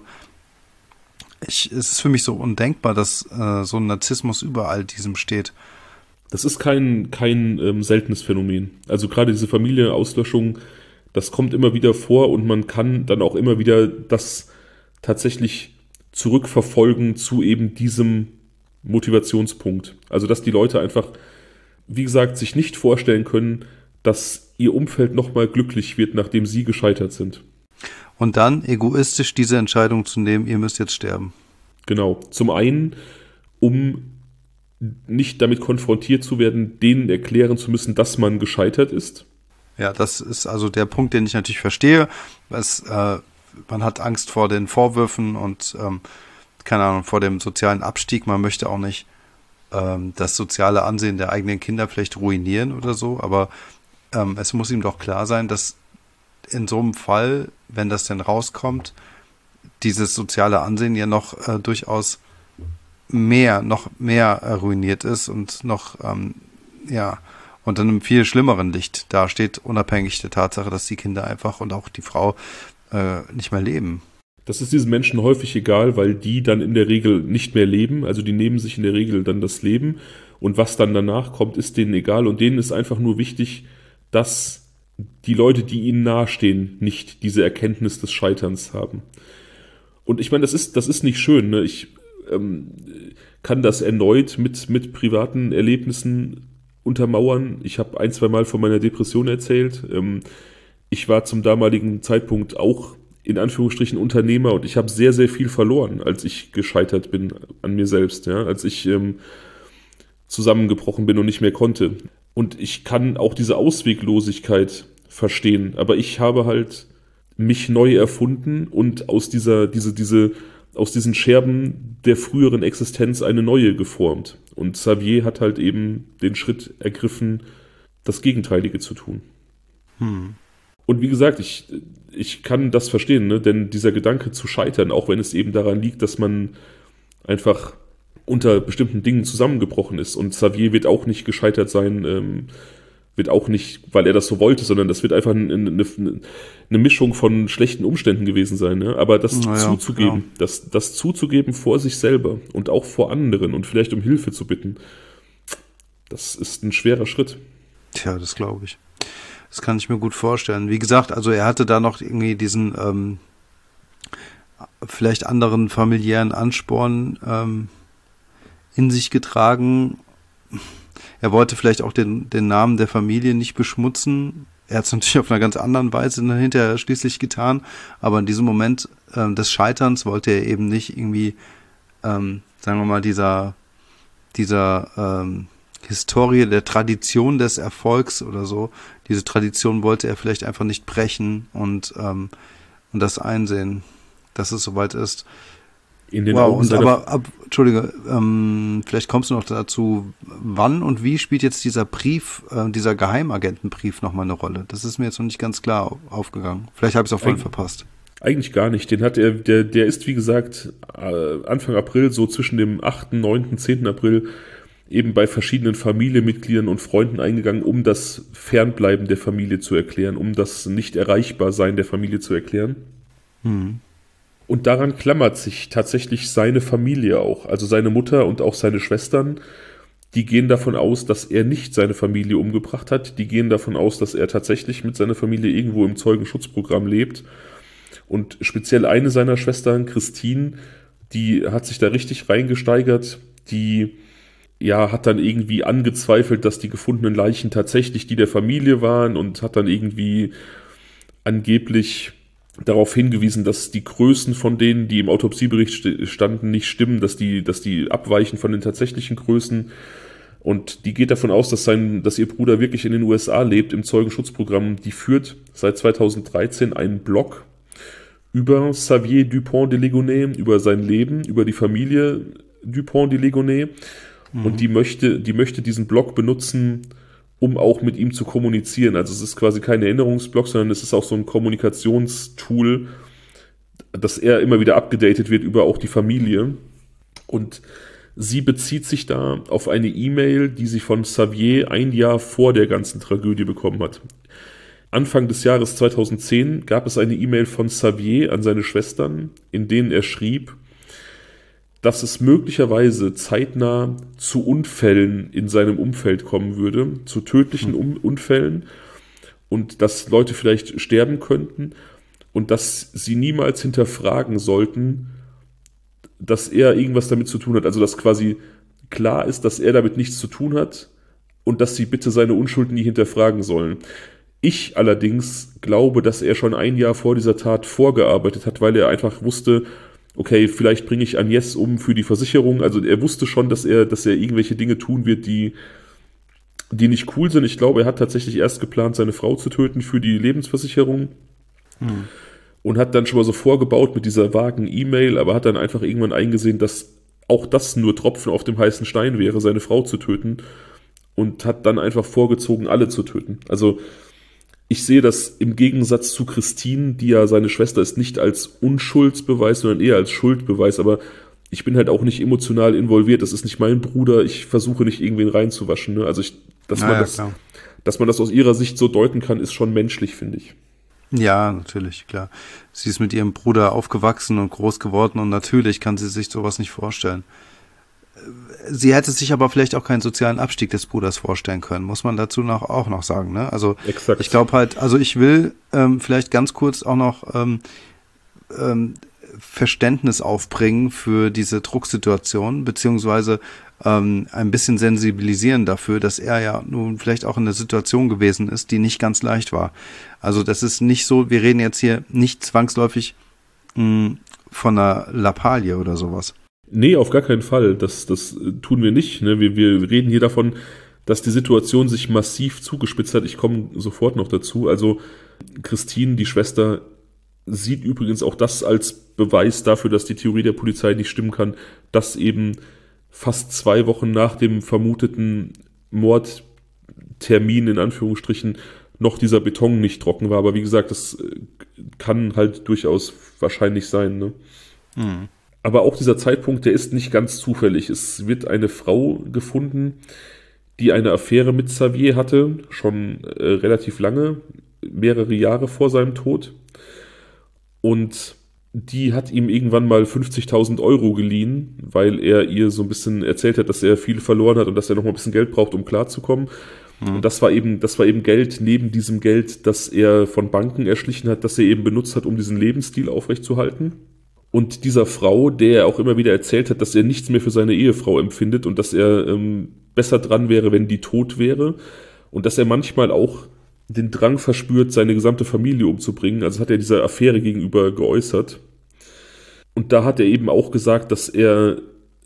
es ist für mich so undenkbar, dass so ein Narzissmus über all diesem steht. Das ist kein seltenes Phänomen. Also gerade diese Familienauslöschung, das kommt immer wieder vor und man kann dann auch immer wieder das tatsächlich zurückverfolgen zu eben diesem Motivationspunkt. Also dass die Leute einfach, wie gesagt, sich nicht vorstellen können, dass ihr Umfeld nochmal glücklich wird, nachdem sie gescheitert sind. Und dann egoistisch diese Entscheidung zu nehmen, ihr müsst jetzt sterben. Genau. Zum einen, um nicht damit konfrontiert zu werden, denen erklären zu müssen, dass man gescheitert ist. Ja, das ist also der Punkt, den ich natürlich verstehe. Man hat Angst vor den Vorwürfen und keine Ahnung, vor dem sozialen Abstieg. Man möchte auch nicht das soziale Ansehen der eigenen Kinder vielleicht ruinieren oder so, aber es muss ihm doch klar sein, dass in so einem Fall, wenn das denn rauskommt, dieses soziale Ansehen ja noch durchaus noch mehr ruiniert ist und noch unter einem viel schlimmeren Licht dasteht, unabhängig der Tatsache, dass die Kinder einfach und auch die Frau nicht mehr leben. Das ist diesen Menschen häufig egal, weil die dann in der Regel nicht mehr leben, also die nehmen sich in der Regel dann das Leben und was dann danach kommt, ist denen egal und denen ist einfach nur wichtig, dass die Leute, die ihnen nahestehen, nicht diese Erkenntnis des Scheiterns haben. Und ich meine, das ist nicht schön, ne? Ich kann das erneut mit privaten Erlebnissen untermauern. Ich habe 1-2 Mal von meiner Depression erzählt. Ich war zum damaligen Zeitpunkt auch in Anführungsstrichen Unternehmer und ich habe sehr, sehr viel verloren, als ich gescheitert bin an mir selbst, ja, als ich zusammengebrochen bin und nicht mehr konnte. Und ich kann auch diese Ausweglosigkeit verstehen, aber ich habe halt mich neu erfunden und aus aus diesen Scherben der früheren Existenz eine neue geformt. Und Xavier hat halt eben den Schritt ergriffen, das Gegenteilige zu tun. Und wie gesagt, ich kann das verstehen, ne? Denn dieser Gedanke zu scheitern, auch wenn es eben daran liegt, dass man einfach unter bestimmten Dingen zusammengebrochen ist. Und Xavier wird auch nicht gescheitert sein, wird auch nicht, weil er das so wollte, sondern das wird einfach eine Mischung von schlechten Umständen gewesen sein. Ne? Aber das zuzugeben, ja. Das zuzugeben vor sich selber und auch vor anderen und vielleicht um Hilfe zu bitten, das ist ein schwerer Schritt. Tja, das glaube ich. Das kann ich mir gut vorstellen. Wie gesagt, also er hatte da noch irgendwie diesen vielleicht anderen familiären Ansporn in sich getragen. Er wollte vielleicht auch den Namen der Familie nicht beschmutzen. Er hat es natürlich auf einer ganz anderen Weise hinterher schließlich getan. Aber in diesem Moment des Scheiterns wollte er eben nicht irgendwie, sagen wir mal, dieser Historie der Tradition des Erfolgs oder so, diese Tradition wollte er vielleicht einfach nicht brechen und das einsehen, dass es soweit ist. In den Augen Entschuldige, vielleicht kommst du noch dazu, wann und wie spielt jetzt dieser Brief, dieser Geheimagentenbrief nochmal eine Rolle? Das ist mir jetzt noch nicht ganz klar aufgegangen. Vielleicht habe ich es auch voll verpasst. Eigentlich gar nicht. Den hat der ist, wie gesagt, Anfang April, so zwischen dem 8., 9., 10. April eben bei verschiedenen Familienmitgliedern und Freunden eingegangen, um das Fernbleiben der Familie zu erklären, um das Nicht-Erreichbar-Sein der Familie zu erklären. Und daran klammert sich tatsächlich seine Familie auch, also seine Mutter und auch seine Schwestern. Die gehen davon aus, dass er nicht seine Familie umgebracht hat. Die gehen davon aus, dass er tatsächlich mit seiner Familie irgendwo im Zeugenschutzprogramm lebt. Und speziell eine seiner Schwestern, Christine, die hat sich da richtig reingesteigert. Die hat dann irgendwie angezweifelt, dass die gefundenen Leichen tatsächlich die der Familie waren und hat dann irgendwie angeblich darauf hingewiesen, dass die Größen von denen, die im Autopsiebericht standen, nicht stimmen, dass die abweichen von den tatsächlichen Größen. Und die geht davon aus, dass ihr Bruder wirklich in den USA lebt, im Zeugenschutzprogramm. Die führt seit 2013 einen Blog über Xavier Dupont de Ligonnès, über sein Leben, über die Familie Dupont de Ligonnès. Und die möchte diesen Blog benutzen, um auch mit ihm zu kommunizieren. Also es ist quasi kein Erinnerungsblog, sondern es ist auch so ein Kommunikationstool, dass er immer wieder abgedatet wird über auch die Familie. Und sie bezieht sich da auf eine E-Mail, die sie von Xavier ein Jahr vor der ganzen Tragödie bekommen hat. Anfang des Jahres 2010 gab es eine E-Mail von Xavier an seine Schwestern, in denen er schrieb, dass es möglicherweise zeitnah zu Unfällen in seinem Umfeld kommen würde, zu tödlichen Unfällen und dass Leute vielleicht sterben könnten und dass sie niemals hinterfragen sollten, dass er irgendwas damit zu tun hat. Also dass quasi klar ist, dass er damit nichts zu tun hat und dass sie bitte seine Unschuld nie hinterfragen sollen. Ich allerdings glaube, dass er schon ein Jahr vor dieser Tat vorgearbeitet hat, weil er einfach wusste, okay, vielleicht bringe ich Agnes um für die Versicherung. Also er wusste schon, dass er irgendwelche Dinge tun wird, die nicht cool sind. Ich glaube, er hat tatsächlich erst geplant, seine Frau zu töten für die Lebensversicherung. Und hat dann schon mal so vorgebaut mit dieser vagen E-Mail, aber hat dann einfach irgendwann eingesehen, dass auch das nur Tropfen auf dem heißen Stein wäre, seine Frau zu töten. Und hat dann einfach vorgezogen, alle zu töten. Also ich sehe das im Gegensatz zu Christine, die ja seine Schwester ist, nicht als Unschuldsbeweis, sondern eher als Schuldbeweis. Aber ich bin halt auch nicht emotional involviert. Das ist nicht mein Bruder. Ich versuche nicht irgendwen reinzuwaschen. Ne? Also dass man das aus ihrer Sicht so deuten kann, ist schon menschlich, finde ich. Ja, natürlich, klar. Sie ist mit ihrem Bruder aufgewachsen und groß geworden und natürlich kann sie sich sowas nicht vorstellen. Sie hätte sich aber vielleicht auch keinen sozialen Abstieg des Bruders vorstellen können, muss man dazu auch noch sagen. Ne? Also Exakt. Ich glaube halt, also ich will vielleicht ganz kurz auch noch Verständnis aufbringen für diese Drucksituation, beziehungsweise ein bisschen sensibilisieren dafür, dass er ja nun vielleicht auch in einer Situation gewesen ist, die nicht ganz leicht war. Also das ist nicht so, wir reden jetzt hier nicht zwangsläufig von einer Lappalie oder sowas. Nee, auf gar keinen Fall. Das tun wir nicht. Ne? Wir reden hier davon, dass die Situation sich massiv zugespitzt hat. Ich komme sofort noch dazu. Also Christine, die Schwester, sieht übrigens auch das als Beweis dafür, dass die Theorie der Polizei nicht stimmen kann, dass eben fast 2 Wochen nach dem vermuteten Mordtermin in Anführungsstrichen noch dieser Beton nicht trocken war. Aber wie gesagt, das kann halt durchaus wahrscheinlich sein. Ne? Aber auch dieser Zeitpunkt, der ist nicht ganz zufällig. Es wird eine Frau gefunden, die eine Affäre mit Xavier hatte, schon relativ lange, mehrere Jahre vor seinem Tod. Und die hat ihm irgendwann mal 50.000 Euro geliehen, weil er ihr so ein bisschen erzählt hat, dass er viel verloren hat und dass er noch mal ein bisschen Geld braucht, um klarzukommen. Und das war eben Geld neben diesem Geld, das er von Banken erschlichen hat, das er eben benutzt hat, um diesen Lebensstil aufrechtzuerhalten. Und dieser Frau, der er auch immer wieder erzählt hat, dass er nichts mehr für seine Ehefrau empfindet und dass er besser dran wäre, wenn die tot wäre. Und dass er manchmal auch den Drang verspürt, seine gesamte Familie umzubringen. Also hat er dieser Affäre gegenüber geäußert. Und da hat er eben auch gesagt, dass er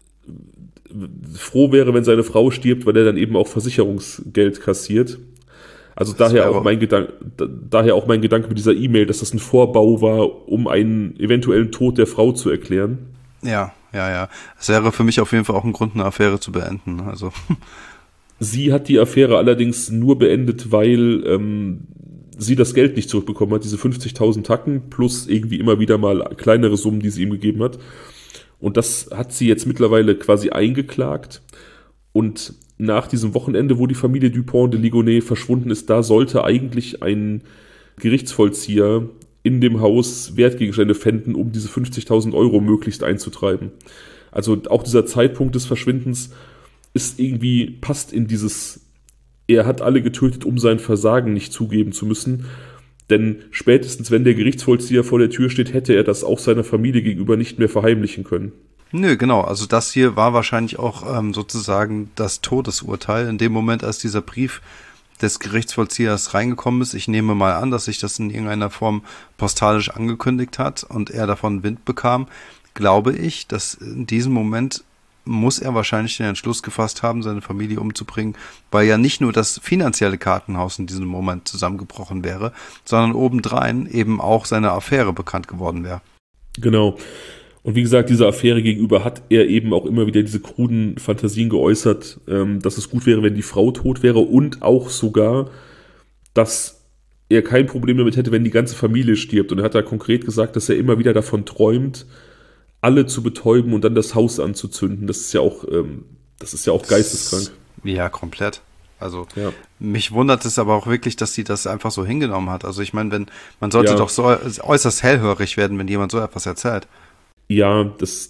froh wäre, wenn seine Frau stirbt, weil er dann eben auch Versicherungsgeld kassiert. Also daher auch mein Gedanke mit dieser E-Mail, dass das ein Vorbau war, um einen eventuellen Tod der Frau zu erklären. Ja. Es wäre für mich auf jeden Fall auch ein Grund, eine Affäre zu beenden. Also Sie hat die Affäre allerdings nur beendet, weil sie das Geld nicht zurückbekommen hat, diese 50.000 Tacken plus irgendwie immer wieder mal kleinere Summen, die sie ihm gegeben hat. Und das hat sie jetzt mittlerweile quasi eingeklagt. Und nach diesem Wochenende, wo die Familie Dupont de Ligonnès verschwunden ist, da sollte eigentlich ein Gerichtsvollzieher in dem Haus Wertgegenstände fänden, um diese 50.000 Euro möglichst einzutreiben. Also auch dieser Zeitpunkt des Verschwindens passt in dieses, er hat alle getötet, um sein Versagen nicht zugeben zu müssen. Denn spätestens, wenn der Gerichtsvollzieher vor der Tür steht, hätte er das auch seiner Familie gegenüber nicht mehr verheimlichen können. Nö, genau. Also das hier war wahrscheinlich auch sozusagen das Todesurteil in dem Moment, als dieser Brief des Gerichtsvollziehers reingekommen ist. Ich nehme mal an, dass sich das in irgendeiner Form postalisch angekündigt hat und er davon Wind bekam. Glaube ich, dass in diesem Moment muss er wahrscheinlich den Entschluss gefasst haben, seine Familie umzubringen, weil ja nicht nur das finanzielle Kartenhaus in diesem Moment zusammengebrochen wäre, sondern obendrein eben auch seine Affäre bekannt geworden wäre. Genau. Und wie gesagt, dieser Affäre gegenüber hat er eben auch immer wieder diese kruden Fantasien geäußert, dass es gut wäre, wenn die Frau tot wäre und auch sogar, dass er kein Problem damit hätte, wenn die ganze Familie stirbt. Und er hat da konkret gesagt, dass er immer wieder davon träumt, alle zu betäuben und dann das Haus anzuzünden. Das ist ja auch geisteskrank. Ja, komplett. Also Ja. mich wundert es aber auch wirklich, dass sie das einfach so hingenommen hat. Also ich meine, man sollte Ja. doch so äußerst hellhörig werden, wenn jemand so etwas erzählt. Ja,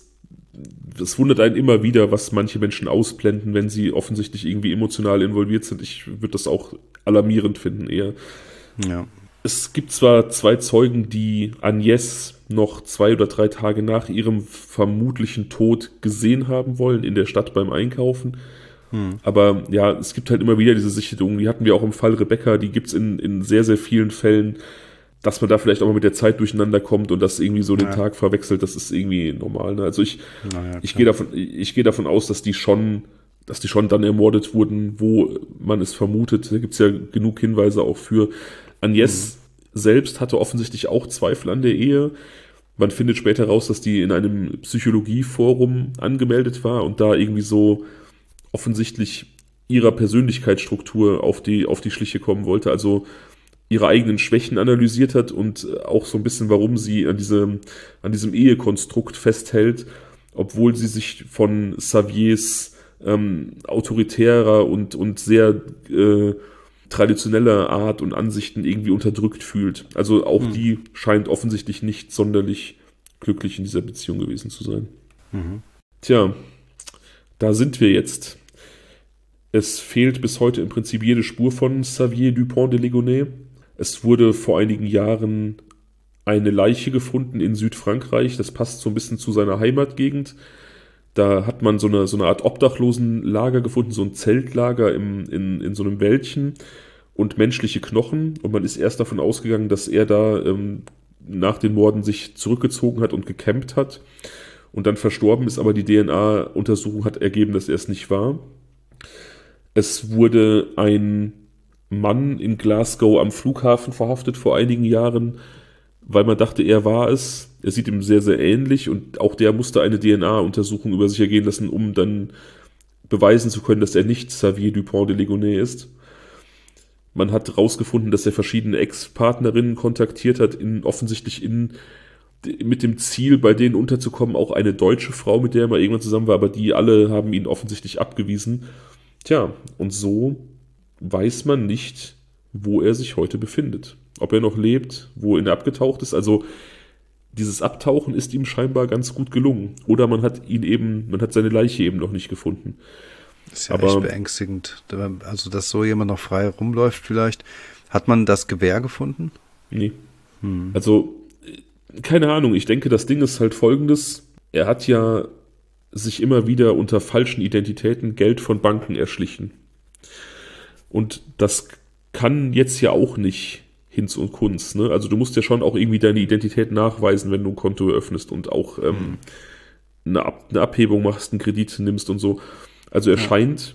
das wundert einen immer wieder, was manche Menschen ausblenden, wenn sie offensichtlich irgendwie emotional involviert sind. Ich würde das auch alarmierend finden eher. Ja. Es gibt zwar 2 Zeugen, die Agnès noch 2 oder 3 Tage nach ihrem vermutlichen Tod gesehen haben wollen in der Stadt beim Einkaufen. Aber ja, es gibt halt immer wieder diese Sichtungen, die hatten wir auch im Fall Rebecca, die gibt's in sehr, sehr vielen Fällen, dass man da vielleicht auch mal mit der Zeit durcheinander kommt und das irgendwie so den Ja. Tag verwechselt, das ist irgendwie normal. Ne? Also ich Klar. gehe davon aus, dass die schon dann ermordet wurden, wo man es vermutet. Da gibt's ja genug Hinweise auch für. Agnès selbst hatte offensichtlich auch Zweifel an der Ehe. Man findet später raus, dass die in einem Psychologieforum angemeldet war und da irgendwie so offensichtlich ihrer Persönlichkeitsstruktur auf die Schliche kommen wollte, also ihre eigenen Schwächen analysiert hat und auch so ein bisschen, warum sie an diesem Ehekonstrukt festhält, obwohl sie sich von Xaviers autoritärer und sehr traditioneller Art und Ansichten irgendwie unterdrückt fühlt. Also auch die scheint offensichtlich nicht sonderlich glücklich in dieser Beziehung gewesen zu sein. Tja, da sind wir jetzt. Es fehlt bis heute im Prinzip jede Spur von Xavier Dupont de Ligonnès. Es wurde vor einigen Jahren eine Leiche gefunden in Südfrankreich. Das passt so ein bisschen zu seiner Heimatgegend. Da hat man so eine Art Obdachlosenlager gefunden, so ein Zeltlager in so einem Wäldchen und menschliche Knochen. Und man ist erst davon ausgegangen, dass er da nach den Morden sich zurückgezogen hat und gecampt hat und dann verstorben ist. Aber die DNA-Untersuchung hat ergeben, dass er es nicht war. Es wurde ein Mann in Glasgow am Flughafen verhaftet vor einigen Jahren, weil man dachte, er war es. Er sieht ihm sehr, sehr ähnlich und auch der musste eine DNA-Untersuchung über sich ergehen lassen, um dann beweisen zu können, dass er nicht Xavier Dupont de Ligonnès ist. Man hat herausgefunden, dass er verschiedene Ex-Partnerinnen kontaktiert hat, offensichtlich mit dem Ziel, bei denen unterzukommen, auch eine deutsche Frau, mit der er mal irgendwann zusammen war, aber die alle haben ihn offensichtlich abgewiesen. Tja, und so weiß man nicht, wo er sich heute befindet. Ob er noch lebt, wohin er abgetaucht ist. Also dieses Abtauchen ist ihm scheinbar ganz gut gelungen. Oder man hat seine Leiche eben noch nicht gefunden. Das ist ja echt beängstigend. Also, dass so jemand noch frei rumläuft vielleicht. Hat man das Gewehr gefunden? Nee. Also, keine Ahnung. Ich denke, das Ding ist halt folgendes. Er hat ja sich immer wieder unter falschen Identitäten Geld von Banken erschlichen. Und das kann jetzt ja auch nicht Hinz und Kunz. Ne? Also du musst ja schon auch irgendwie deine Identität nachweisen, wenn du ein Konto eröffnest und auch eine Abhebung machst, einen Kredit nimmst und so. Also er scheint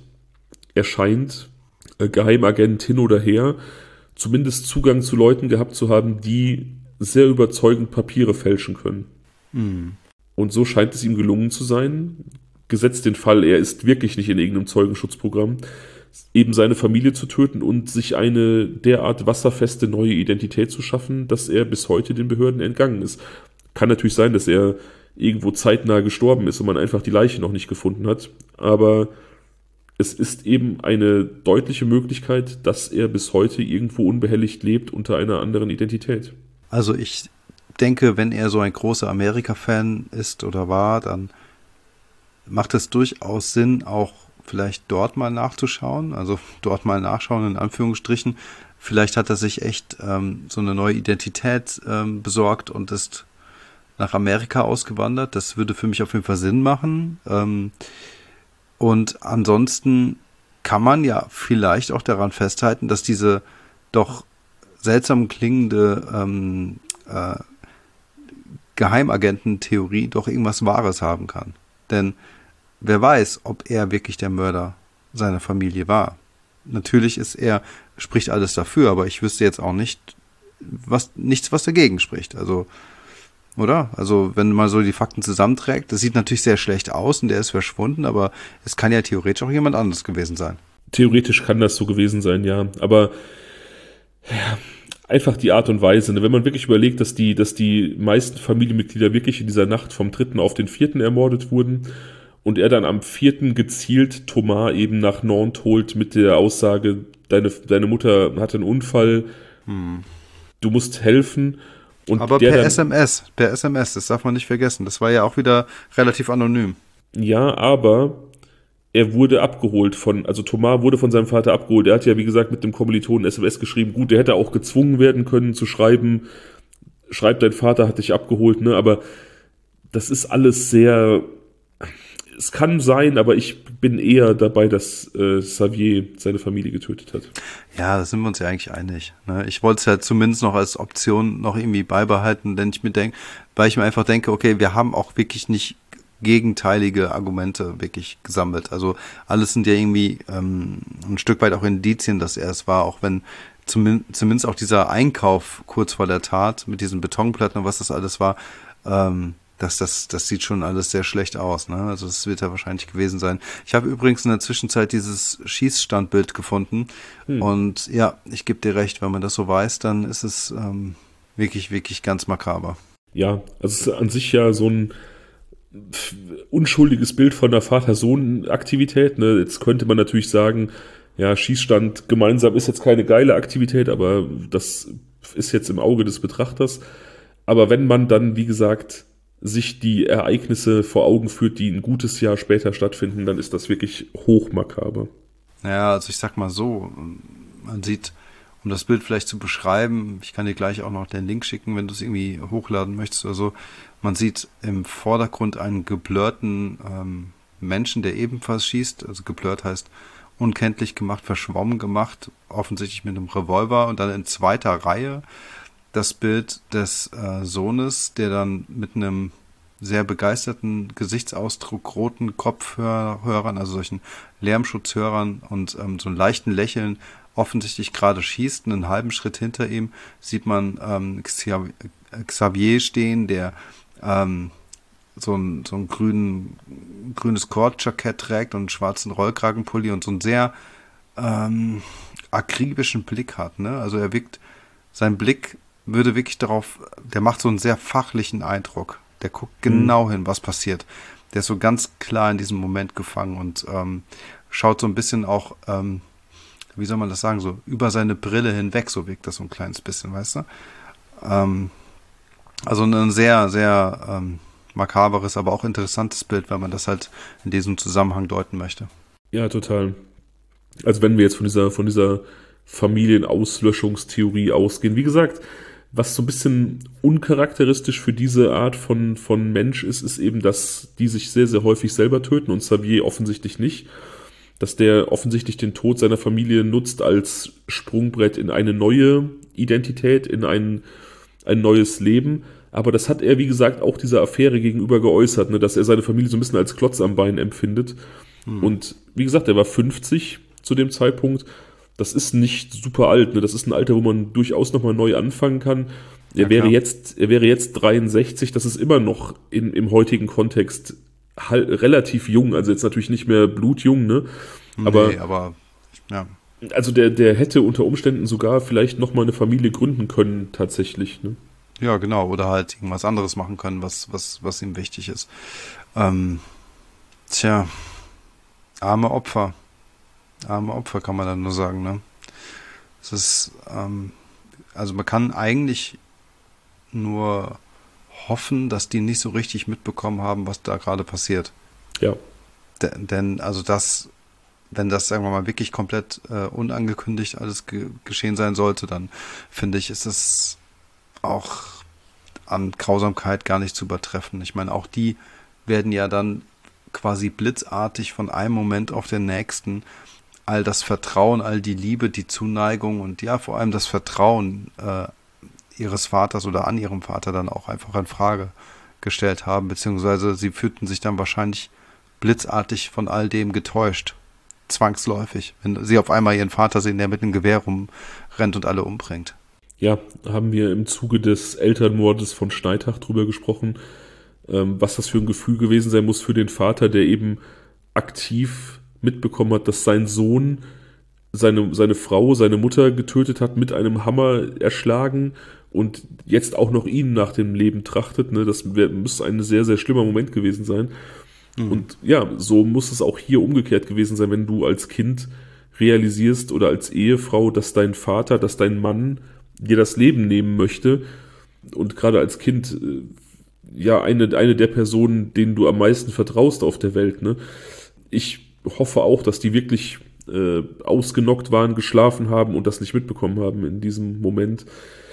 Geheimagent hin oder her zumindest Zugang zu Leuten gehabt zu haben, die sehr überzeugend Papiere fälschen können. Und so scheint es ihm gelungen zu sein, gesetzt den Fall, er ist wirklich nicht in irgendeinem Zeugenschutzprogramm, eben seine Familie zu töten und sich eine derart wasserfeste neue Identität zu schaffen, dass er bis heute den Behörden entgangen ist. Kann natürlich sein, dass er irgendwo zeitnah gestorben ist und man einfach die Leiche noch nicht gefunden hat, aber es ist eben eine deutliche Möglichkeit, dass er bis heute irgendwo unbehelligt lebt unter einer anderen Identität. Also ich denke, wenn er so ein großer Amerika-Fan ist oder war, dann macht es durchaus Sinn, auch vielleicht dort mal nachzuschauen, also dort mal nachschauen in Anführungsstrichen. Vielleicht hat er sich echt so eine neue Identität besorgt und ist nach Amerika ausgewandert. Das würde für mich auf jeden Fall Sinn machen. Und ansonsten kann man ja vielleicht auch daran festhalten, dass diese doch seltsam klingende Geheimagententheorie doch irgendwas Wahres haben kann. Denn wer weiß, ob er wirklich der Mörder seiner Familie war. Natürlich spricht alles dafür, aber ich wüsste jetzt auch nichts, was dagegen spricht. Also, oder? Also, wenn man so die Fakten zusammenträgt, das sieht natürlich sehr schlecht aus und der ist verschwunden, aber es kann ja theoretisch auch jemand anderes gewesen sein. Theoretisch kann das so gewesen sein, ja. Aber ja, einfach die Art und Weise. Ne? Wenn man wirklich überlegt, dass die meisten Familienmitglieder wirklich in dieser Nacht vom 3. auf den 4. ermordet wurden und er dann am 4. gezielt Thomas eben nach Nantes holt mit der Aussage, deine Mutter hatte einen Unfall, du musst helfen. Und aber per SMS, das darf man nicht vergessen. Das war ja auch wieder relativ anonym. Ja, aber er wurde abgeholt also Thomas wurde von seinem Vater abgeholt. Er hat ja, wie gesagt, mit dem Kommilitonen SMS geschrieben. Gut, er hätte auch gezwungen werden können zu schreiben, schreib, dein Vater hat dich abgeholt, ne? Aber das ist alles sehr, es kann sein, aber ich bin eher dabei, dass Xavier seine Familie getötet hat. Ja, da sind wir uns ja eigentlich einig. Ne? Ich wollte es ja zumindest noch als Option noch irgendwie beibehalten, denn weil ich mir einfach denke, okay, wir haben auch wirklich nicht gegenteilige Argumente wirklich gesammelt. Also alles sind ja irgendwie ein Stück weit auch Indizien, dass er es war, auch wenn zumindest auch dieser Einkauf kurz vor der Tat mit diesen Betonplatten und was das alles war, das sieht schon alles sehr schlecht aus, ne? Also das wird ja wahrscheinlich gewesen sein. Ich habe übrigens in der Zwischenzeit dieses Schießstandbild gefunden und ja, ich gebe dir recht, wenn man das so weiß, dann ist es wirklich, wirklich ganz makaber. Ja, also es ist an sich ja so ein unschuldiges Bild von der Vater-Sohn-Aktivität, ne? Jetzt könnte man natürlich sagen, ja, Schießstand gemeinsam ist jetzt keine geile Aktivität, aber das ist jetzt im Auge des Betrachters. Aber wenn man dann, wie gesagt, sich die Ereignisse vor Augen führt, die ein gutes Jahr später stattfinden, dann ist das wirklich hochmakaber. Ja, also ich sag mal so, man sieht, um das Bild vielleicht zu beschreiben, ich kann dir gleich auch noch den Link schicken, wenn du es irgendwie hochladen möchtest oder so, man sieht im Vordergrund einen geblurrten Menschen, der ebenfalls schießt, also geblurrt heißt unkenntlich gemacht, verschwommen gemacht, offensichtlich mit einem Revolver und dann in zweiter Reihe das Bild des Sohnes, der dann mit einem sehr begeisterten Gesichtsausdruck, roten Kopfhörern, also solchen Lärmschutzhörern und so einen leichten Lächeln offensichtlich gerade schießt. Einen halben Schritt hinter ihm sieht man Xavier stehen, der so ein grünes Kordjackett trägt und einen schwarzen Rollkragenpulli und so einen sehr akribischen Blick hat, ne? Also sein Blick würde wirklich der macht so einen sehr fachlichen Eindruck. Der guckt genau hin, was passiert. Der ist so ganz klar in diesem Moment gefangen und schaut so ein bisschen auch, wie soll man das sagen, so über seine Brille hinweg, so wirkt das so ein kleines bisschen, weißt du? Also ein sehr, sehr makaberes, aber auch interessantes Bild, wenn man das halt in diesem Zusammenhang deuten möchte. Ja, total. Also wenn wir jetzt von dieser Familienauslöschungstheorie ausgehen, wie gesagt, was so ein bisschen uncharakteristisch für diese Art von Mensch ist eben, dass die sich sehr, sehr häufig selber töten und Xavier offensichtlich nicht. Dass der offensichtlich den Tod seiner Familie nutzt als Sprungbrett in eine neue Identität, in ein neues Leben. Aber das hat er, wie gesagt, auch dieser Affäre gegenüber geäußert, ne, dass er seine Familie so ein bisschen als Klotz am Bein empfindet. Und wie gesagt, er war 50 zu dem Zeitpunkt. Das ist nicht super alt, ne? Das ist ein Alter, wo man durchaus nochmal neu anfangen kann. Er wäre jetzt 63, das ist immer noch im heutigen Kontext relativ jung, also jetzt natürlich nicht mehr blutjung, ne? Aber ja. Also der hätte unter Umständen sogar vielleicht nochmal eine Familie gründen können, tatsächlich, ne? Ja, genau, oder halt irgendwas anderes machen können, was ihm wichtig ist. Arme Opfer kann man dann nur sagen, ne? Es ist, also man kann eigentlich nur hoffen, dass die nicht so richtig mitbekommen haben, was da gerade passiert. Ja. Denn also wenn das, sagen wir mal, wirklich komplett unangekündigt alles geschehen sein sollte, dann finde ich, ist es auch an Grausamkeit gar nicht zu übertreffen. Ich meine, auch die werden ja dann quasi blitzartig von einem Moment auf den nächsten all das Vertrauen, all die Liebe, die Zuneigung und ja, vor allem das Vertrauen ihres Vaters oder an ihrem Vater dann auch einfach in Frage gestellt haben, beziehungsweise sie fühlten sich dann wahrscheinlich blitzartig von all dem getäuscht. Zwangsläufig, wenn sie auf einmal ihren Vater sehen, der mit einem Gewehr rumrennt und alle umbringt. Ja, haben wir im Zuge des Elternmordes von Schneidach drüber gesprochen, was das für ein Gefühl gewesen sein muss für den Vater, der eben aktiv mitbekommen hat, dass sein Sohn seine Frau, seine Mutter getötet hat, mit einem Hammer erschlagen und jetzt auch noch ihn nach dem Leben trachtet. Ne? Das müsste ein sehr, sehr schlimmer Moment gewesen sein. Und ja, so muss es auch hier umgekehrt gewesen sein, wenn du als Kind realisierst oder als Ehefrau, dass dein Vater, dass dein Mann dir das Leben nehmen möchte und gerade als Kind ja eine der Personen, denen du am meisten vertraust auf der Welt. Ne? Ich hoffe auch, dass die wirklich ausgenockt waren, geschlafen haben und das nicht mitbekommen haben in diesem Moment.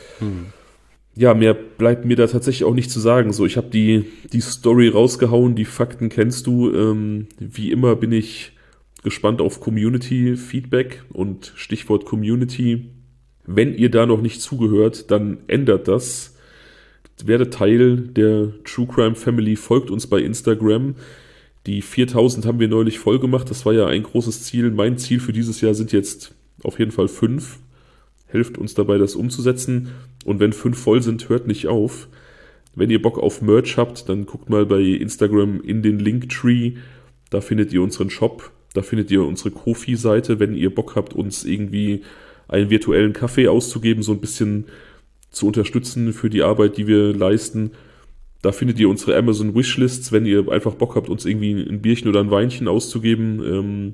Ja, mehr bleibt mir da tatsächlich auch nicht zu sagen. So, ich habe die Story rausgehauen, die Fakten kennst du. Wie immer bin ich gespannt auf Community-Feedback und Stichwort Community. Wenn ihr da noch nicht zugehört, dann ändert das. Werdet Teil der True Crime Family, folgt uns bei Instagram. Die 4000 haben wir neulich voll gemacht. Das war ja ein großes Ziel. Mein Ziel für dieses Jahr sind jetzt auf jeden Fall 5. Helft uns dabei, das umzusetzen. Und wenn 5 voll sind, hört nicht auf. Wenn ihr Bock auf Merch habt, dann guckt mal bei Instagram in den Linktree. Da findet ihr unseren Shop. Da findet ihr unsere Ko-Fi-Seite. Wenn ihr Bock habt, uns irgendwie einen virtuellen Kaffee auszugeben, so ein bisschen zu unterstützen für die Arbeit, die wir leisten. Da findet ihr unsere Amazon Wishlists, wenn ihr einfach Bock habt, uns irgendwie ein Bierchen oder ein Weinchen auszugeben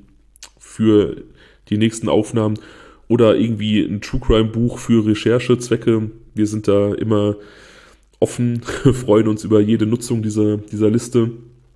für die nächsten Aufnahmen oder irgendwie ein True Crime Buch für Recherchezwecke. Wir sind da immer offen, freuen uns über jede Nutzung dieser Liste.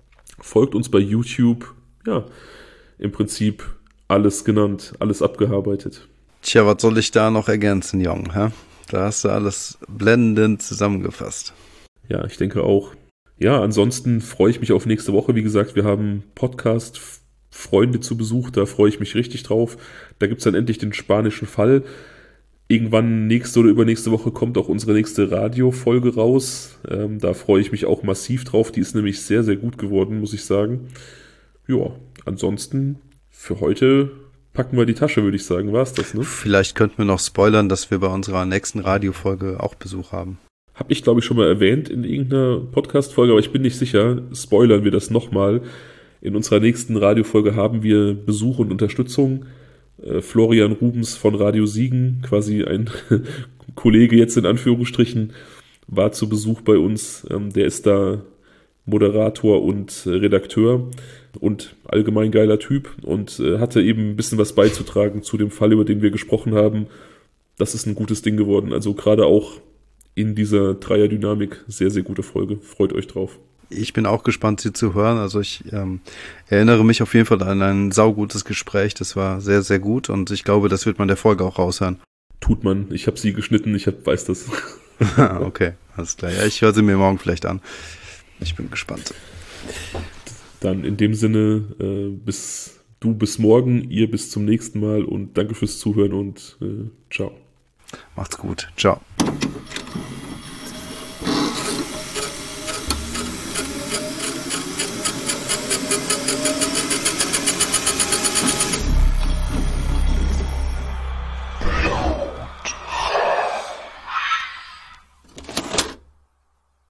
Folgt uns bei YouTube. Ja, im Prinzip alles genannt, alles abgearbeitet. Tja, was soll ich da noch ergänzen, Jong? Hä? Da hast du alles blendend zusammengefasst. Ja, ich denke auch. Ja, ansonsten freue ich mich auf nächste Woche. Wie gesagt, wir haben Podcast-Freunde zu Besuch, da freue ich mich richtig drauf. Da gibt es dann endlich den spanischen Fall. Irgendwann nächste oder übernächste Woche kommt auch unsere nächste Radiofolge raus. Da freue ich mich auch massiv drauf. Die ist nämlich sehr, sehr gut geworden, muss ich sagen. Ja, ansonsten für heute packen wir die Tasche, würde ich sagen. War es das, ne? Vielleicht könnten wir noch spoilern, dass wir bei unserer nächsten Radiofolge auch Besuch haben. Habe ich, glaube ich, schon mal erwähnt in irgendeiner Podcast-Folge, aber ich bin nicht sicher. Spoilern wir das nochmal. In unserer nächsten Radiofolge haben wir Besuch und Unterstützung. Florian Rubens von Radio Siegen, quasi ein Kollege jetzt in Anführungsstrichen, war zu Besuch bei uns. Der ist da Moderator und Redakteur und allgemein geiler Typ und hatte eben ein bisschen was beizutragen zu dem Fall, über den wir gesprochen haben. Das ist ein gutes Ding geworden. Also gerade auch in dieser Dreierdynamik sehr, sehr gute Folge. Freut euch drauf. Ich bin auch gespannt, sie zu hören. Also ich erinnere mich auf jeden Fall an ein saugutes Gespräch. Das war sehr, sehr gut und ich glaube, das wird man der Folge auch raushören. Tut man. Ich habe sie geschnitten. Ich weiß das. Okay, alles klar. Ja, ich höre sie mir morgen vielleicht an. Ich bin gespannt. Dann in dem Sinne, bis morgen, ihr bis zum nächsten Mal und danke fürs Zuhören und ciao. Macht's gut. Ciao.